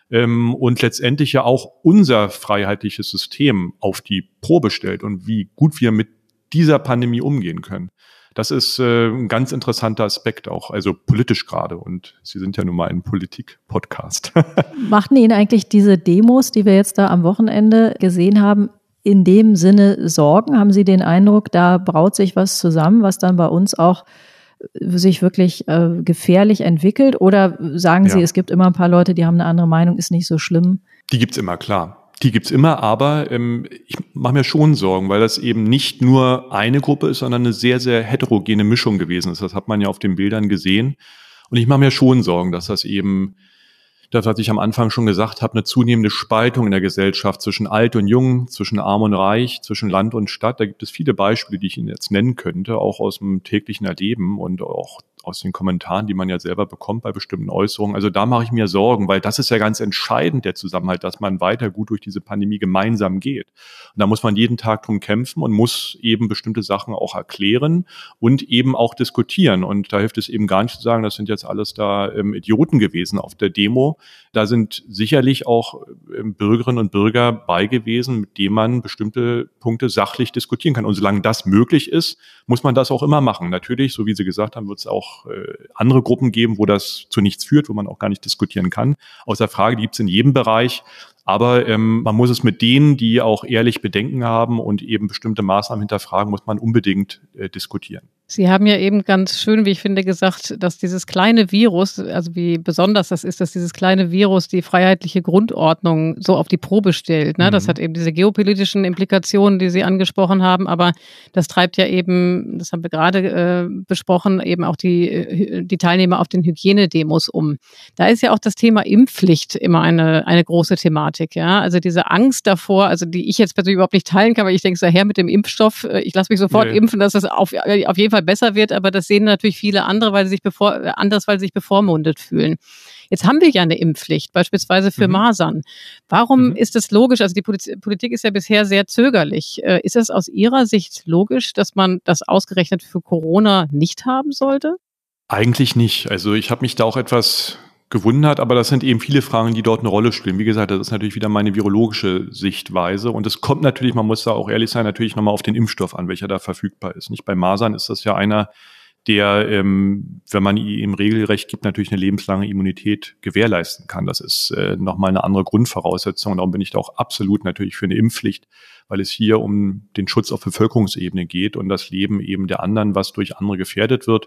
und letztendlich ja auch unser freiheitliches System auf die Probe stellt und wie gut wir mit dieser Pandemie umgehen können. Das ist ein ganz interessanter Aspekt auch, also politisch gerade. Und Sie sind ja nun mal ein Politik-Podcast. Machten Ihnen eigentlich diese Demos, die wir jetzt da am Wochenende gesehen haben, in dem Sinne Sorgen? Haben Sie den Eindruck, da braut sich was zusammen, was dann bei uns auch sich wirklich gefährlich entwickelt? Oder sagen Sie, es gibt immer ein paar Leute, die haben eine andere Meinung, ist nicht so schlimm? Die gibt's immer, klar. Die gibt's immer, aber ich mache mir schon Sorgen, weil das eben nicht nur eine Gruppe ist, sondern eine sehr, sehr heterogene Mischung gewesen ist. Das hat man ja auf den Bildern gesehen. Und ich mache mir schon Sorgen, dass das eben, das, was ich am Anfang schon gesagt habe, eine zunehmende Spaltung in der Gesellschaft zwischen alt und jung, zwischen arm und reich, zwischen Land und Stadt. Da gibt es viele Beispiele, die ich Ihnen jetzt nennen könnte, auch aus dem täglichen Erleben und auch aus den Kommentaren, die man ja selber bekommt bei bestimmten Äußerungen. Also da mache ich mir Sorgen, weil das ist ja ganz entscheidend, der Zusammenhalt, dass man weiter gut durch diese Pandemie gemeinsam geht. Und da muss man jeden Tag drum kämpfen und muss eben bestimmte Sachen auch erklären und eben auch diskutieren. Und da hilft es eben gar nicht zu sagen, das sind jetzt alles da Idioten gewesen auf der Demo. Da sind sicherlich auch Bürgerinnen und Bürger bei gewesen, mit denen man bestimmte Punkte sachlich diskutieren kann. Und solange das möglich ist, muss man das auch immer machen. Natürlich, so wie Sie gesagt haben, wird es auch andere Gruppen geben, wo das zu nichts führt, wo man auch gar nicht diskutieren kann. Außer Frage, die gibt es in jedem Bereich. Aber man muss es mit denen, die auch ehrlich Bedenken haben und eben bestimmte Maßnahmen hinterfragen, muss man unbedingt diskutieren. Sie haben ja eben ganz schön, wie ich finde, gesagt, dass dieses kleine Virus, also wie besonders das ist, dass dieses kleine Virus die freiheitliche Grundordnung so auf die Probe stellt. Ne? Das hat eben diese geopolitischen Implikationen, die Sie angesprochen haben, aber das treibt ja eben, das haben wir gerade besprochen, eben auch die Teilnehmer auf den Hygienedemos um. Da ist ja auch das Thema Impfpflicht immer eine große Thematik. Ja? Also diese Angst davor, also die ich jetzt persönlich überhaupt nicht teilen kann, weil ich denke, so her mit dem Impfstoff, ich lasse mich sofort impfen, dass das auf jeden Fall besser wird, aber das sehen natürlich viele andere, weil sie sich bevormundet fühlen. Jetzt haben wir ja eine Impfpflicht, beispielsweise für Masern. Warum ist es logisch, also die Politik ist ja bisher sehr zögerlich. Ist es aus Ihrer Sicht logisch, dass man das ausgerechnet für Corona nicht haben sollte? Eigentlich nicht. Also ich habe mich da auch etwas gewundert, aber das sind eben viele Fragen, die dort eine Rolle spielen. Wie gesagt, das ist natürlich wieder meine virologische Sichtweise und es kommt natürlich, man muss da auch ehrlich sein, natürlich nochmal auf den Impfstoff an, welcher da verfügbar ist. Nicht bei Masern ist das ja einer, der, wenn man ihm Regelrecht gibt, natürlich eine lebenslange Immunität gewährleisten kann. Das ist nochmal eine andere Grundvoraussetzung und darum bin ich da auch absolut natürlich für eine Impfpflicht, weil es hier um den Schutz auf Bevölkerungsebene geht und das Leben eben der anderen, was durch andere gefährdet wird.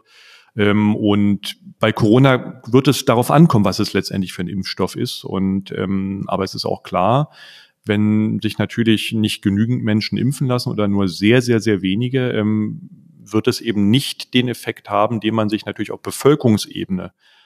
Und bei Corona wird es darauf ankommen, was es letztendlich für ein Impfstoff ist. Und aber es ist auch klar, wenn sich natürlich nicht genügend Menschen impfen lassen oder nur sehr, sehr, sehr wenige, wird es eben nicht den Effekt haben, den man sich natürlich auf Bevölkerungsebene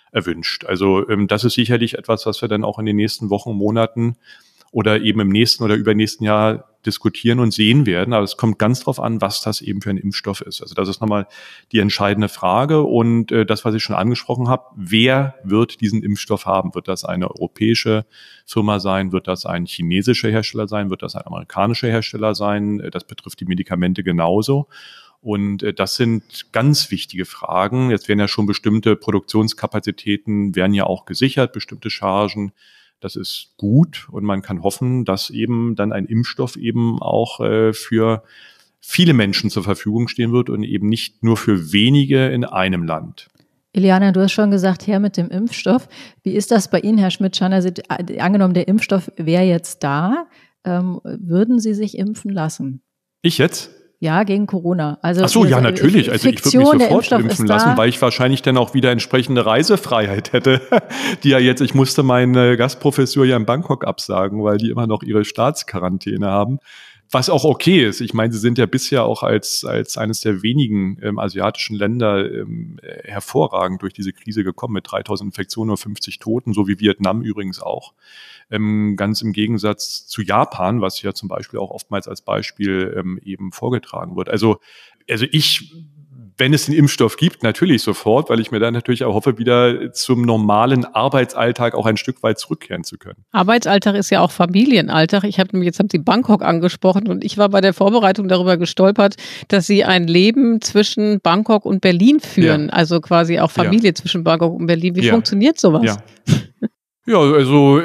erwünscht. Also das ist sicherlich etwas, was wir dann auch in den nächsten Wochen, Monaten oder eben im nächsten oder übernächsten Jahr diskutieren und sehen werden. Aber es kommt ganz drauf an, was das eben für ein Impfstoff ist. Also das ist nochmal die entscheidende Frage. Und das, was ich schon angesprochen habe, wer wird diesen Impfstoff haben? Wird das eine europäische Firma sein? Wird das ein chinesischer Hersteller sein? Wird das ein amerikanischer Hersteller sein? Das betrifft die Medikamente genauso. Und das sind ganz wichtige Fragen. Jetzt werden ja schon bestimmte Produktionskapazitäten, werden ja auch gesichert, bestimmte Chargen. Das ist gut und man kann hoffen, dass eben dann ein Impfstoff eben auch für viele Menschen zur Verfügung stehen wird und eben nicht nur für wenige in einem Land. Iliana, du hast schon gesagt, her mit dem Impfstoff. Wie ist das bei Ihnen, Herr Schmidt-Schanner? Angenommen, der Impfstoff wäre jetzt da, würden Sie sich impfen lassen? Ich jetzt? Ja, gegen Corona. Also ach so, ja, natürlich. Also ich würde mich sofort impfen lassen, weil ich wahrscheinlich dann auch wieder entsprechende Reisefreiheit hätte, die ja jetzt, ich musste meine Gastprofessur ja in Bangkok absagen, weil die immer noch ihre Staatsquarantäne haben. Was auch okay ist. Ich meine, sie sind ja bisher auch als eines der wenigen asiatischen Länder hervorragend durch diese Krise gekommen mit 3000 Infektionen und 50 Toten, so wie Vietnam übrigens auch. Ganz im Gegensatz zu Japan, was ja zum Beispiel auch oftmals als Beispiel eben vorgetragen wird. Also ich, wenn es den Impfstoff gibt, natürlich sofort, weil ich mir dann natürlich auch hoffe, wieder zum normalen Arbeitsalltag auch ein Stück weit zurückkehren zu können. Arbeitsalltag ist ja auch Familienalltag. Jetzt haben Sie Bangkok angesprochen und ich war bei der Vorbereitung darüber gestolpert, dass Sie ein Leben zwischen Bangkok und Berlin führen. Ja. Also quasi auch Familie zwischen Bangkok und Berlin. Wie funktioniert sowas? Ja. Ja, also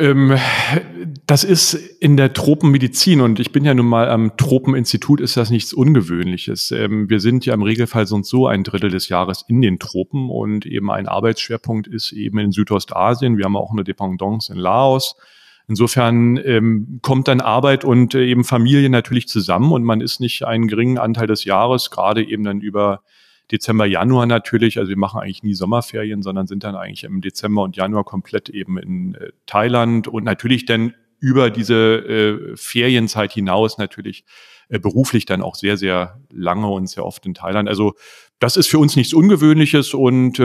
das ist in der Tropenmedizin und ich bin ja nun mal am Tropeninstitut, ist das nichts Ungewöhnliches. Wir sind ja im Regelfall so ein Drittel des Jahres in den Tropen und eben ein Arbeitsschwerpunkt ist eben in Südostasien. Wir haben auch eine Dependance in Laos. Insofern kommt dann Arbeit und eben Familie natürlich zusammen und man ist nicht einen geringen Anteil des Jahres, gerade eben dann über Dezember, Januar natürlich, also wir machen eigentlich nie Sommerferien, sondern sind dann eigentlich im Dezember und Januar komplett eben in Thailand und natürlich dann über diese Ferienzeit hinaus natürlich beruflich dann auch sehr, sehr lange und sehr oft in Thailand. Also das ist für uns nichts Ungewöhnliches und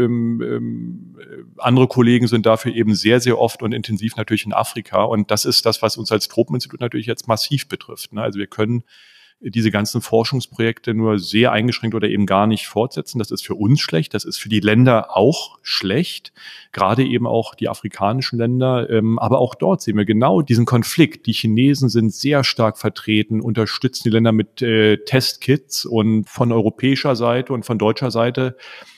andere Kollegen sind dafür eben sehr, sehr oft und intensiv natürlich in Afrika und das ist das, was uns als Tropeninstitut natürlich jetzt massiv betrifft. Also wir können diese ganzen Forschungsprojekte nur sehr eingeschränkt oder eben gar nicht fortsetzen. Das ist für uns schlecht, das ist für die Länder auch schlecht, gerade eben auch die afrikanischen Länder. Aber auch dort sehen wir genau diesen Konflikt. Die Chinesen sind sehr stark vertreten, unterstützen die Länder mit Testkits und von europäischer Seite und von deutscher Seite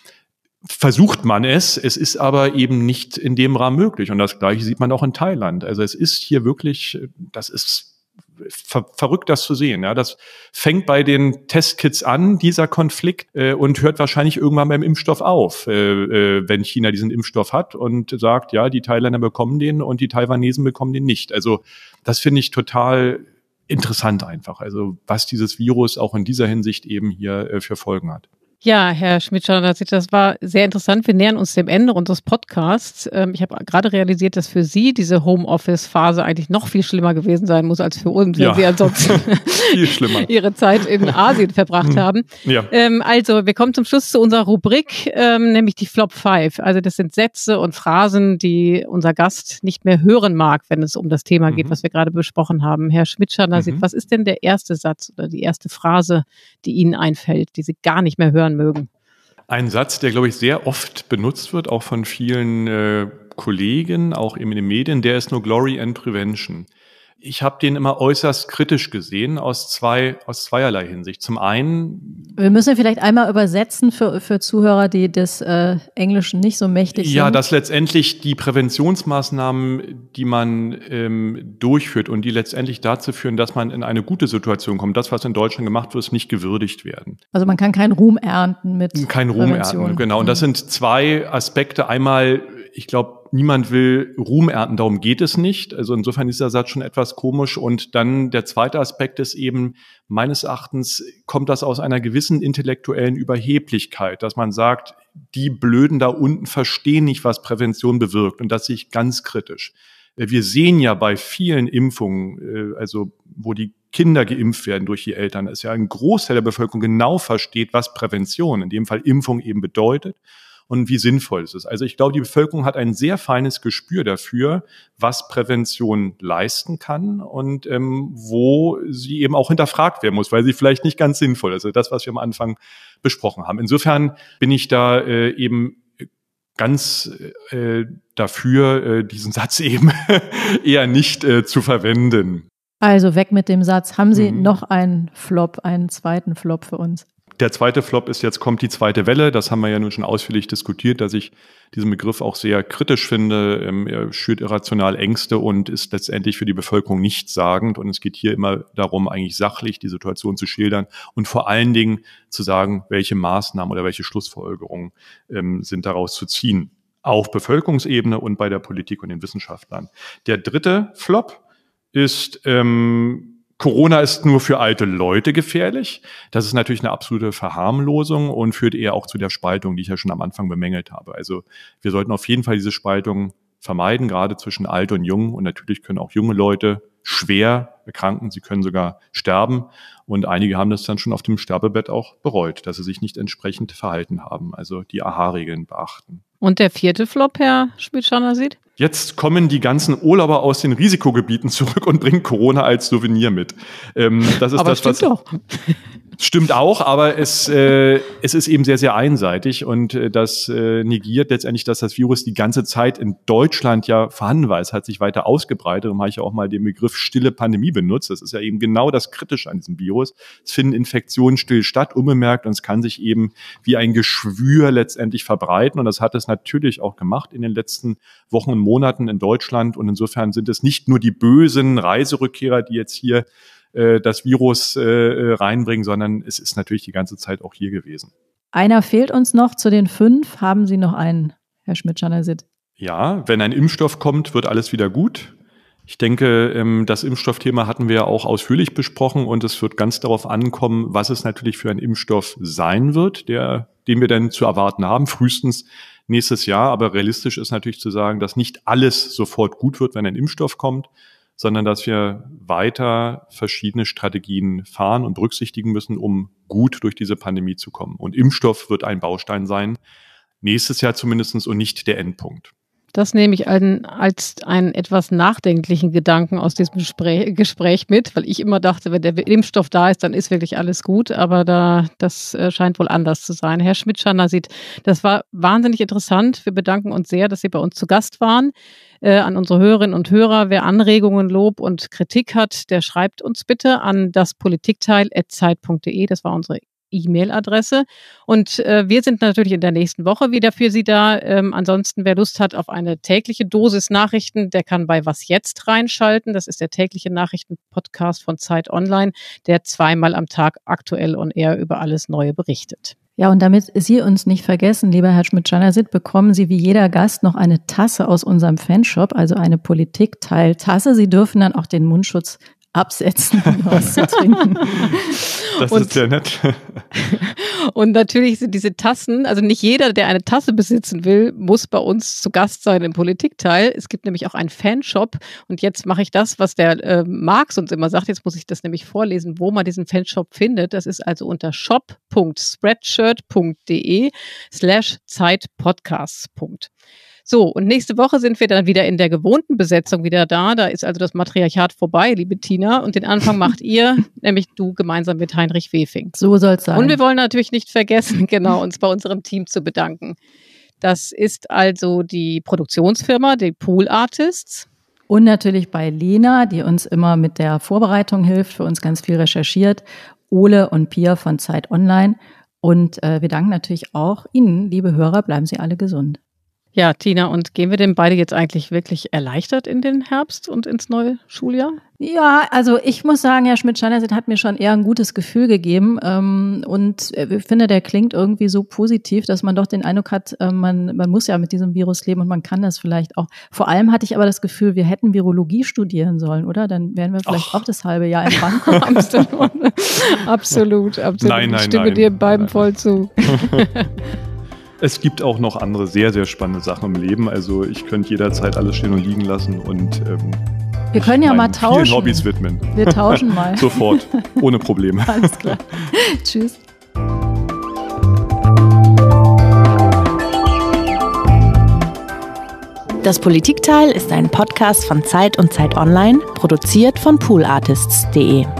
versucht man es ist aber eben nicht in dem Rahmen möglich. Und das Gleiche sieht man auch in Thailand. Also es ist hier wirklich, das ist verrückt, das zu sehen. Ja, das fängt bei den Testkits an, dieser Konflikt, und hört wahrscheinlich irgendwann beim Impfstoff auf, wenn China diesen Impfstoff hat und sagt, ja, die Thailänder bekommen den und die Taiwanesen bekommen den nicht. Also das finde ich total interessant einfach. Also was dieses Virus auch in dieser Hinsicht eben hier für Folgen hat. Ja, Herr Schmidt-Schanner, das war sehr interessant. Wir nähern uns dem Ende unseres Podcasts. Ich habe gerade realisiert, dass für Sie diese Homeoffice-Phase eigentlich noch viel schlimmer gewesen sein muss als für uns, wenn Sie ansonsten viel schlimmer. Ihre Zeit in Asien verbracht haben. Ja. Also, wir kommen zum Schluss zu unserer Rubrik, nämlich die Flop 5. Also das sind Sätze und Phrasen, die unser Gast nicht mehr hören mag, wenn es um das Thema geht, was wir gerade besprochen haben. Herr Schmidt-Schanner, was ist denn der erste Satz oder die erste Phrase, die Ihnen einfällt, die Sie gar nicht mehr hören mögen? Ein Satz, der, glaube ich, sehr oft benutzt wird, auch von vielen Kollegen, auch eben in den Medien, der ist No Glory and Prevention. Ich habe den immer äußerst kritisch gesehen, aus zweierlei Hinsicht. Zum einen... Wir müssen vielleicht einmal übersetzen für Zuhörer, die des Englischen nicht so mächtig sind. Ja, dass letztendlich die Präventionsmaßnahmen, die man durchführt und die letztendlich dazu führen, dass man in eine gute Situation kommt, das, was in Deutschland gemacht wird, nicht gewürdigt werden. Also man kann keinen Ruhm ernten mit Prävention. Kein Ruhm ernten, genau. Und das sind zwei Aspekte. Einmal, ich glaube, niemand will Ruhm ernten, darum geht es nicht. Also insofern ist der Satz schon etwas komisch. Und dann der zweite Aspekt ist eben, meines Erachtens kommt das aus einer gewissen intellektuellen Überheblichkeit, dass man sagt, die Blöden da unten verstehen nicht, was Prävention bewirkt. Und das sehe ich ganz kritisch. Wir sehen ja bei vielen Impfungen, also wo die Kinder geimpft werden durch die Eltern, dass ja ein Großteil der Bevölkerung genau versteht, was Prävention, in dem Fall Impfung eben bedeutet. und wie sinnvoll es ist. Also ich glaube, die Bevölkerung hat ein sehr feines Gespür dafür, was Prävention leisten kann und wo sie eben auch hinterfragt werden muss, weil sie vielleicht nicht ganz sinnvoll ist. Also das, was wir am Anfang besprochen haben. Insofern bin ich da eben ganz dafür, diesen Satz eben eher nicht zu verwenden. Also weg mit dem Satz. Haben Sie noch einen zweiten Flop für uns? Der zweite Flop ist, jetzt kommt die zweite Welle. Das haben wir ja nun schon ausführlich diskutiert, dass ich diesen Begriff auch sehr kritisch finde. Er schürt irrational Ängste und ist letztendlich für die Bevölkerung nichtssagend. Und es geht hier immer darum, eigentlich sachlich die Situation zu schildern und vor allen Dingen zu sagen, welche Maßnahmen oder welche Schlussfolgerungen sind daraus zu ziehen. Auf Bevölkerungsebene und bei der Politik und den Wissenschaftlern. Der dritte Flop ist, Corona ist nur für alte Leute gefährlich. Das ist natürlich eine absolute Verharmlosung und führt eher auch zu der Spaltung, die ich ja schon am Anfang bemängelt habe. Also wir sollten auf jeden Fall diese Spaltung vermeiden, gerade zwischen alt und jung. Und natürlich können auch junge Leute schwer erkranken. Sie können sogar sterben. Und einige haben das dann schon auf dem Sterbebett auch bereut, dass sie sich nicht entsprechend verhalten haben. Also die AHA-Regeln beachten. Und der vierte Flop, Herr Schmidt-Schannersied? Jetzt kommen die ganzen Urlauber aus den Risikogebieten zurück und bringen Corona als Souvenir mit. Das ist aber das, stimmt was doch. Stimmt auch, aber es ist eben sehr, sehr einseitig und das negiert letztendlich, dass das Virus die ganze Zeit in Deutschland ja vorhanden war. Es hat sich weiter ausgebreitet. Darum habe ich ja auch mal den Begriff stille Pandemie benutzt. Das ist ja eben genau das Kritische an diesem Virus. Es finden Infektionen still statt, unbemerkt, und es kann sich eben wie ein Geschwür letztendlich verbreiten. Und das hat es natürlich auch gemacht in den letzten Wochen und Monaten in Deutschland. Und insofern sind es nicht nur die bösen Reiserückkehrer, die jetzt hier das Virus reinbringen, sondern es ist natürlich die ganze Zeit auch hier gewesen. Einer fehlt uns noch zu den 5. Haben Sie noch einen, Herr Schmidt-Schannersied? Ja, wenn ein Impfstoff kommt, wird alles wieder gut. Ich denke, das Impfstoffthema hatten wir ja auch ausführlich besprochen und es wird ganz darauf ankommen, was es natürlich für ein Impfstoff sein wird, den wir dann zu erwarten haben, frühestens nächstes Jahr. Aber realistisch ist natürlich zu sagen, dass nicht alles sofort gut wird, wenn ein Impfstoff kommt, sondern dass wir weiter verschiedene Strategien fahren und berücksichtigen müssen, um gut durch diese Pandemie zu kommen. Und Impfstoff wird ein Baustein sein, nächstes Jahr zumindest, und nicht der Endpunkt. Das nehme ich als einen etwas nachdenklichen Gedanken aus diesem Gespräch mit, weil ich immer dachte, wenn der Impfstoff da ist, dann ist wirklich alles gut, aber das scheint wohl anders zu sein. Herr Schmidt-Schannersied, das war wahnsinnig interessant. Wir bedanken uns sehr, dass Sie bei uns zu Gast waren. An unsere Hörerinnen und Hörer, wer Anregungen, Lob und Kritik hat, der schreibt uns bitte an daspolitikteil@zeit.de. Das war unsere E-Mail-Adresse. Und wir sind natürlich in der nächsten Woche wieder für Sie da. Ansonsten, wer Lust hat auf eine tägliche Dosis Nachrichten, der kann bei Was Jetzt reinschalten. Das ist der tägliche Nachrichten-Podcast von Zeit Online, der 2-mal am Tag aktuell on air über alles Neue berichtet. Ja, und damit Sie uns nicht vergessen, lieber Herr Schmidt-Schannersied, bekommen Sie wie jeder Gast noch eine Tasse aus unserem Fanshop, also eine Politikteil-Tasse. Sie dürfen dann auch den Mundschutz absetzen, um was zu trinken. Das ist sehr nett. Und natürlich sind diese Tassen, also nicht jeder, der eine Tasse besitzen will, muss bei uns zu Gast sein im Politikteil. Es gibt nämlich auch einen Fanshop und jetzt mache ich das, was der Marx uns immer sagt. Jetzt muss ich das nämlich vorlesen, wo man diesen Fanshop findet. Das ist also unter shop.spreadshirt.de/Zeitpodcasts. So, und nächste Woche sind wir dann wieder in der gewohnten Besetzung wieder da. Da ist also das Matriarchat vorbei, liebe Tina. Und den Anfang macht ihr, nämlich du gemeinsam mit Heinrich Wefing. So soll es sein. Und wir wollen natürlich nicht vergessen, genau, uns bei unserem Team zu bedanken. Das ist also die Produktionsfirma, die Pool Artists. Und natürlich bei Lena, die uns immer mit der Vorbereitung hilft, für uns ganz viel recherchiert. Ole und Pia von Zeit Online. Und wir danken natürlich auch Ihnen, liebe Hörer, bleiben Sie alle gesund. Ja, Tina, und gehen wir denn beide jetzt eigentlich wirklich erleichtert in den Herbst und ins neue Schuljahr? Ja, also ich muss sagen, Herr Schmidt-Schannersied hat mir schon eher ein gutes Gefühl gegeben und ich finde, der klingt irgendwie so positiv, dass man doch den Eindruck hat, man muss ja mit diesem Virus leben und man kann das vielleicht auch. Vor allem hatte ich aber das Gefühl, wir hätten Virologie studieren sollen, oder? Dann wären wir vielleicht auch das halbe Jahr in Bangkok. Absolut. Nein, ich stimme dir beiden voll zu. Es gibt auch noch andere sehr, sehr spannende Sachen im Leben. Also ich könnte jederzeit alles stehen und liegen lassen und wir können ja mal tauschen. Vielen Hobbys widmen. Wir tauschen mal. Sofort, ohne Probleme. Alles klar. Tschüss. Das Politikteil ist ein Podcast von Zeit und Zeit Online, produziert von poolartists.de.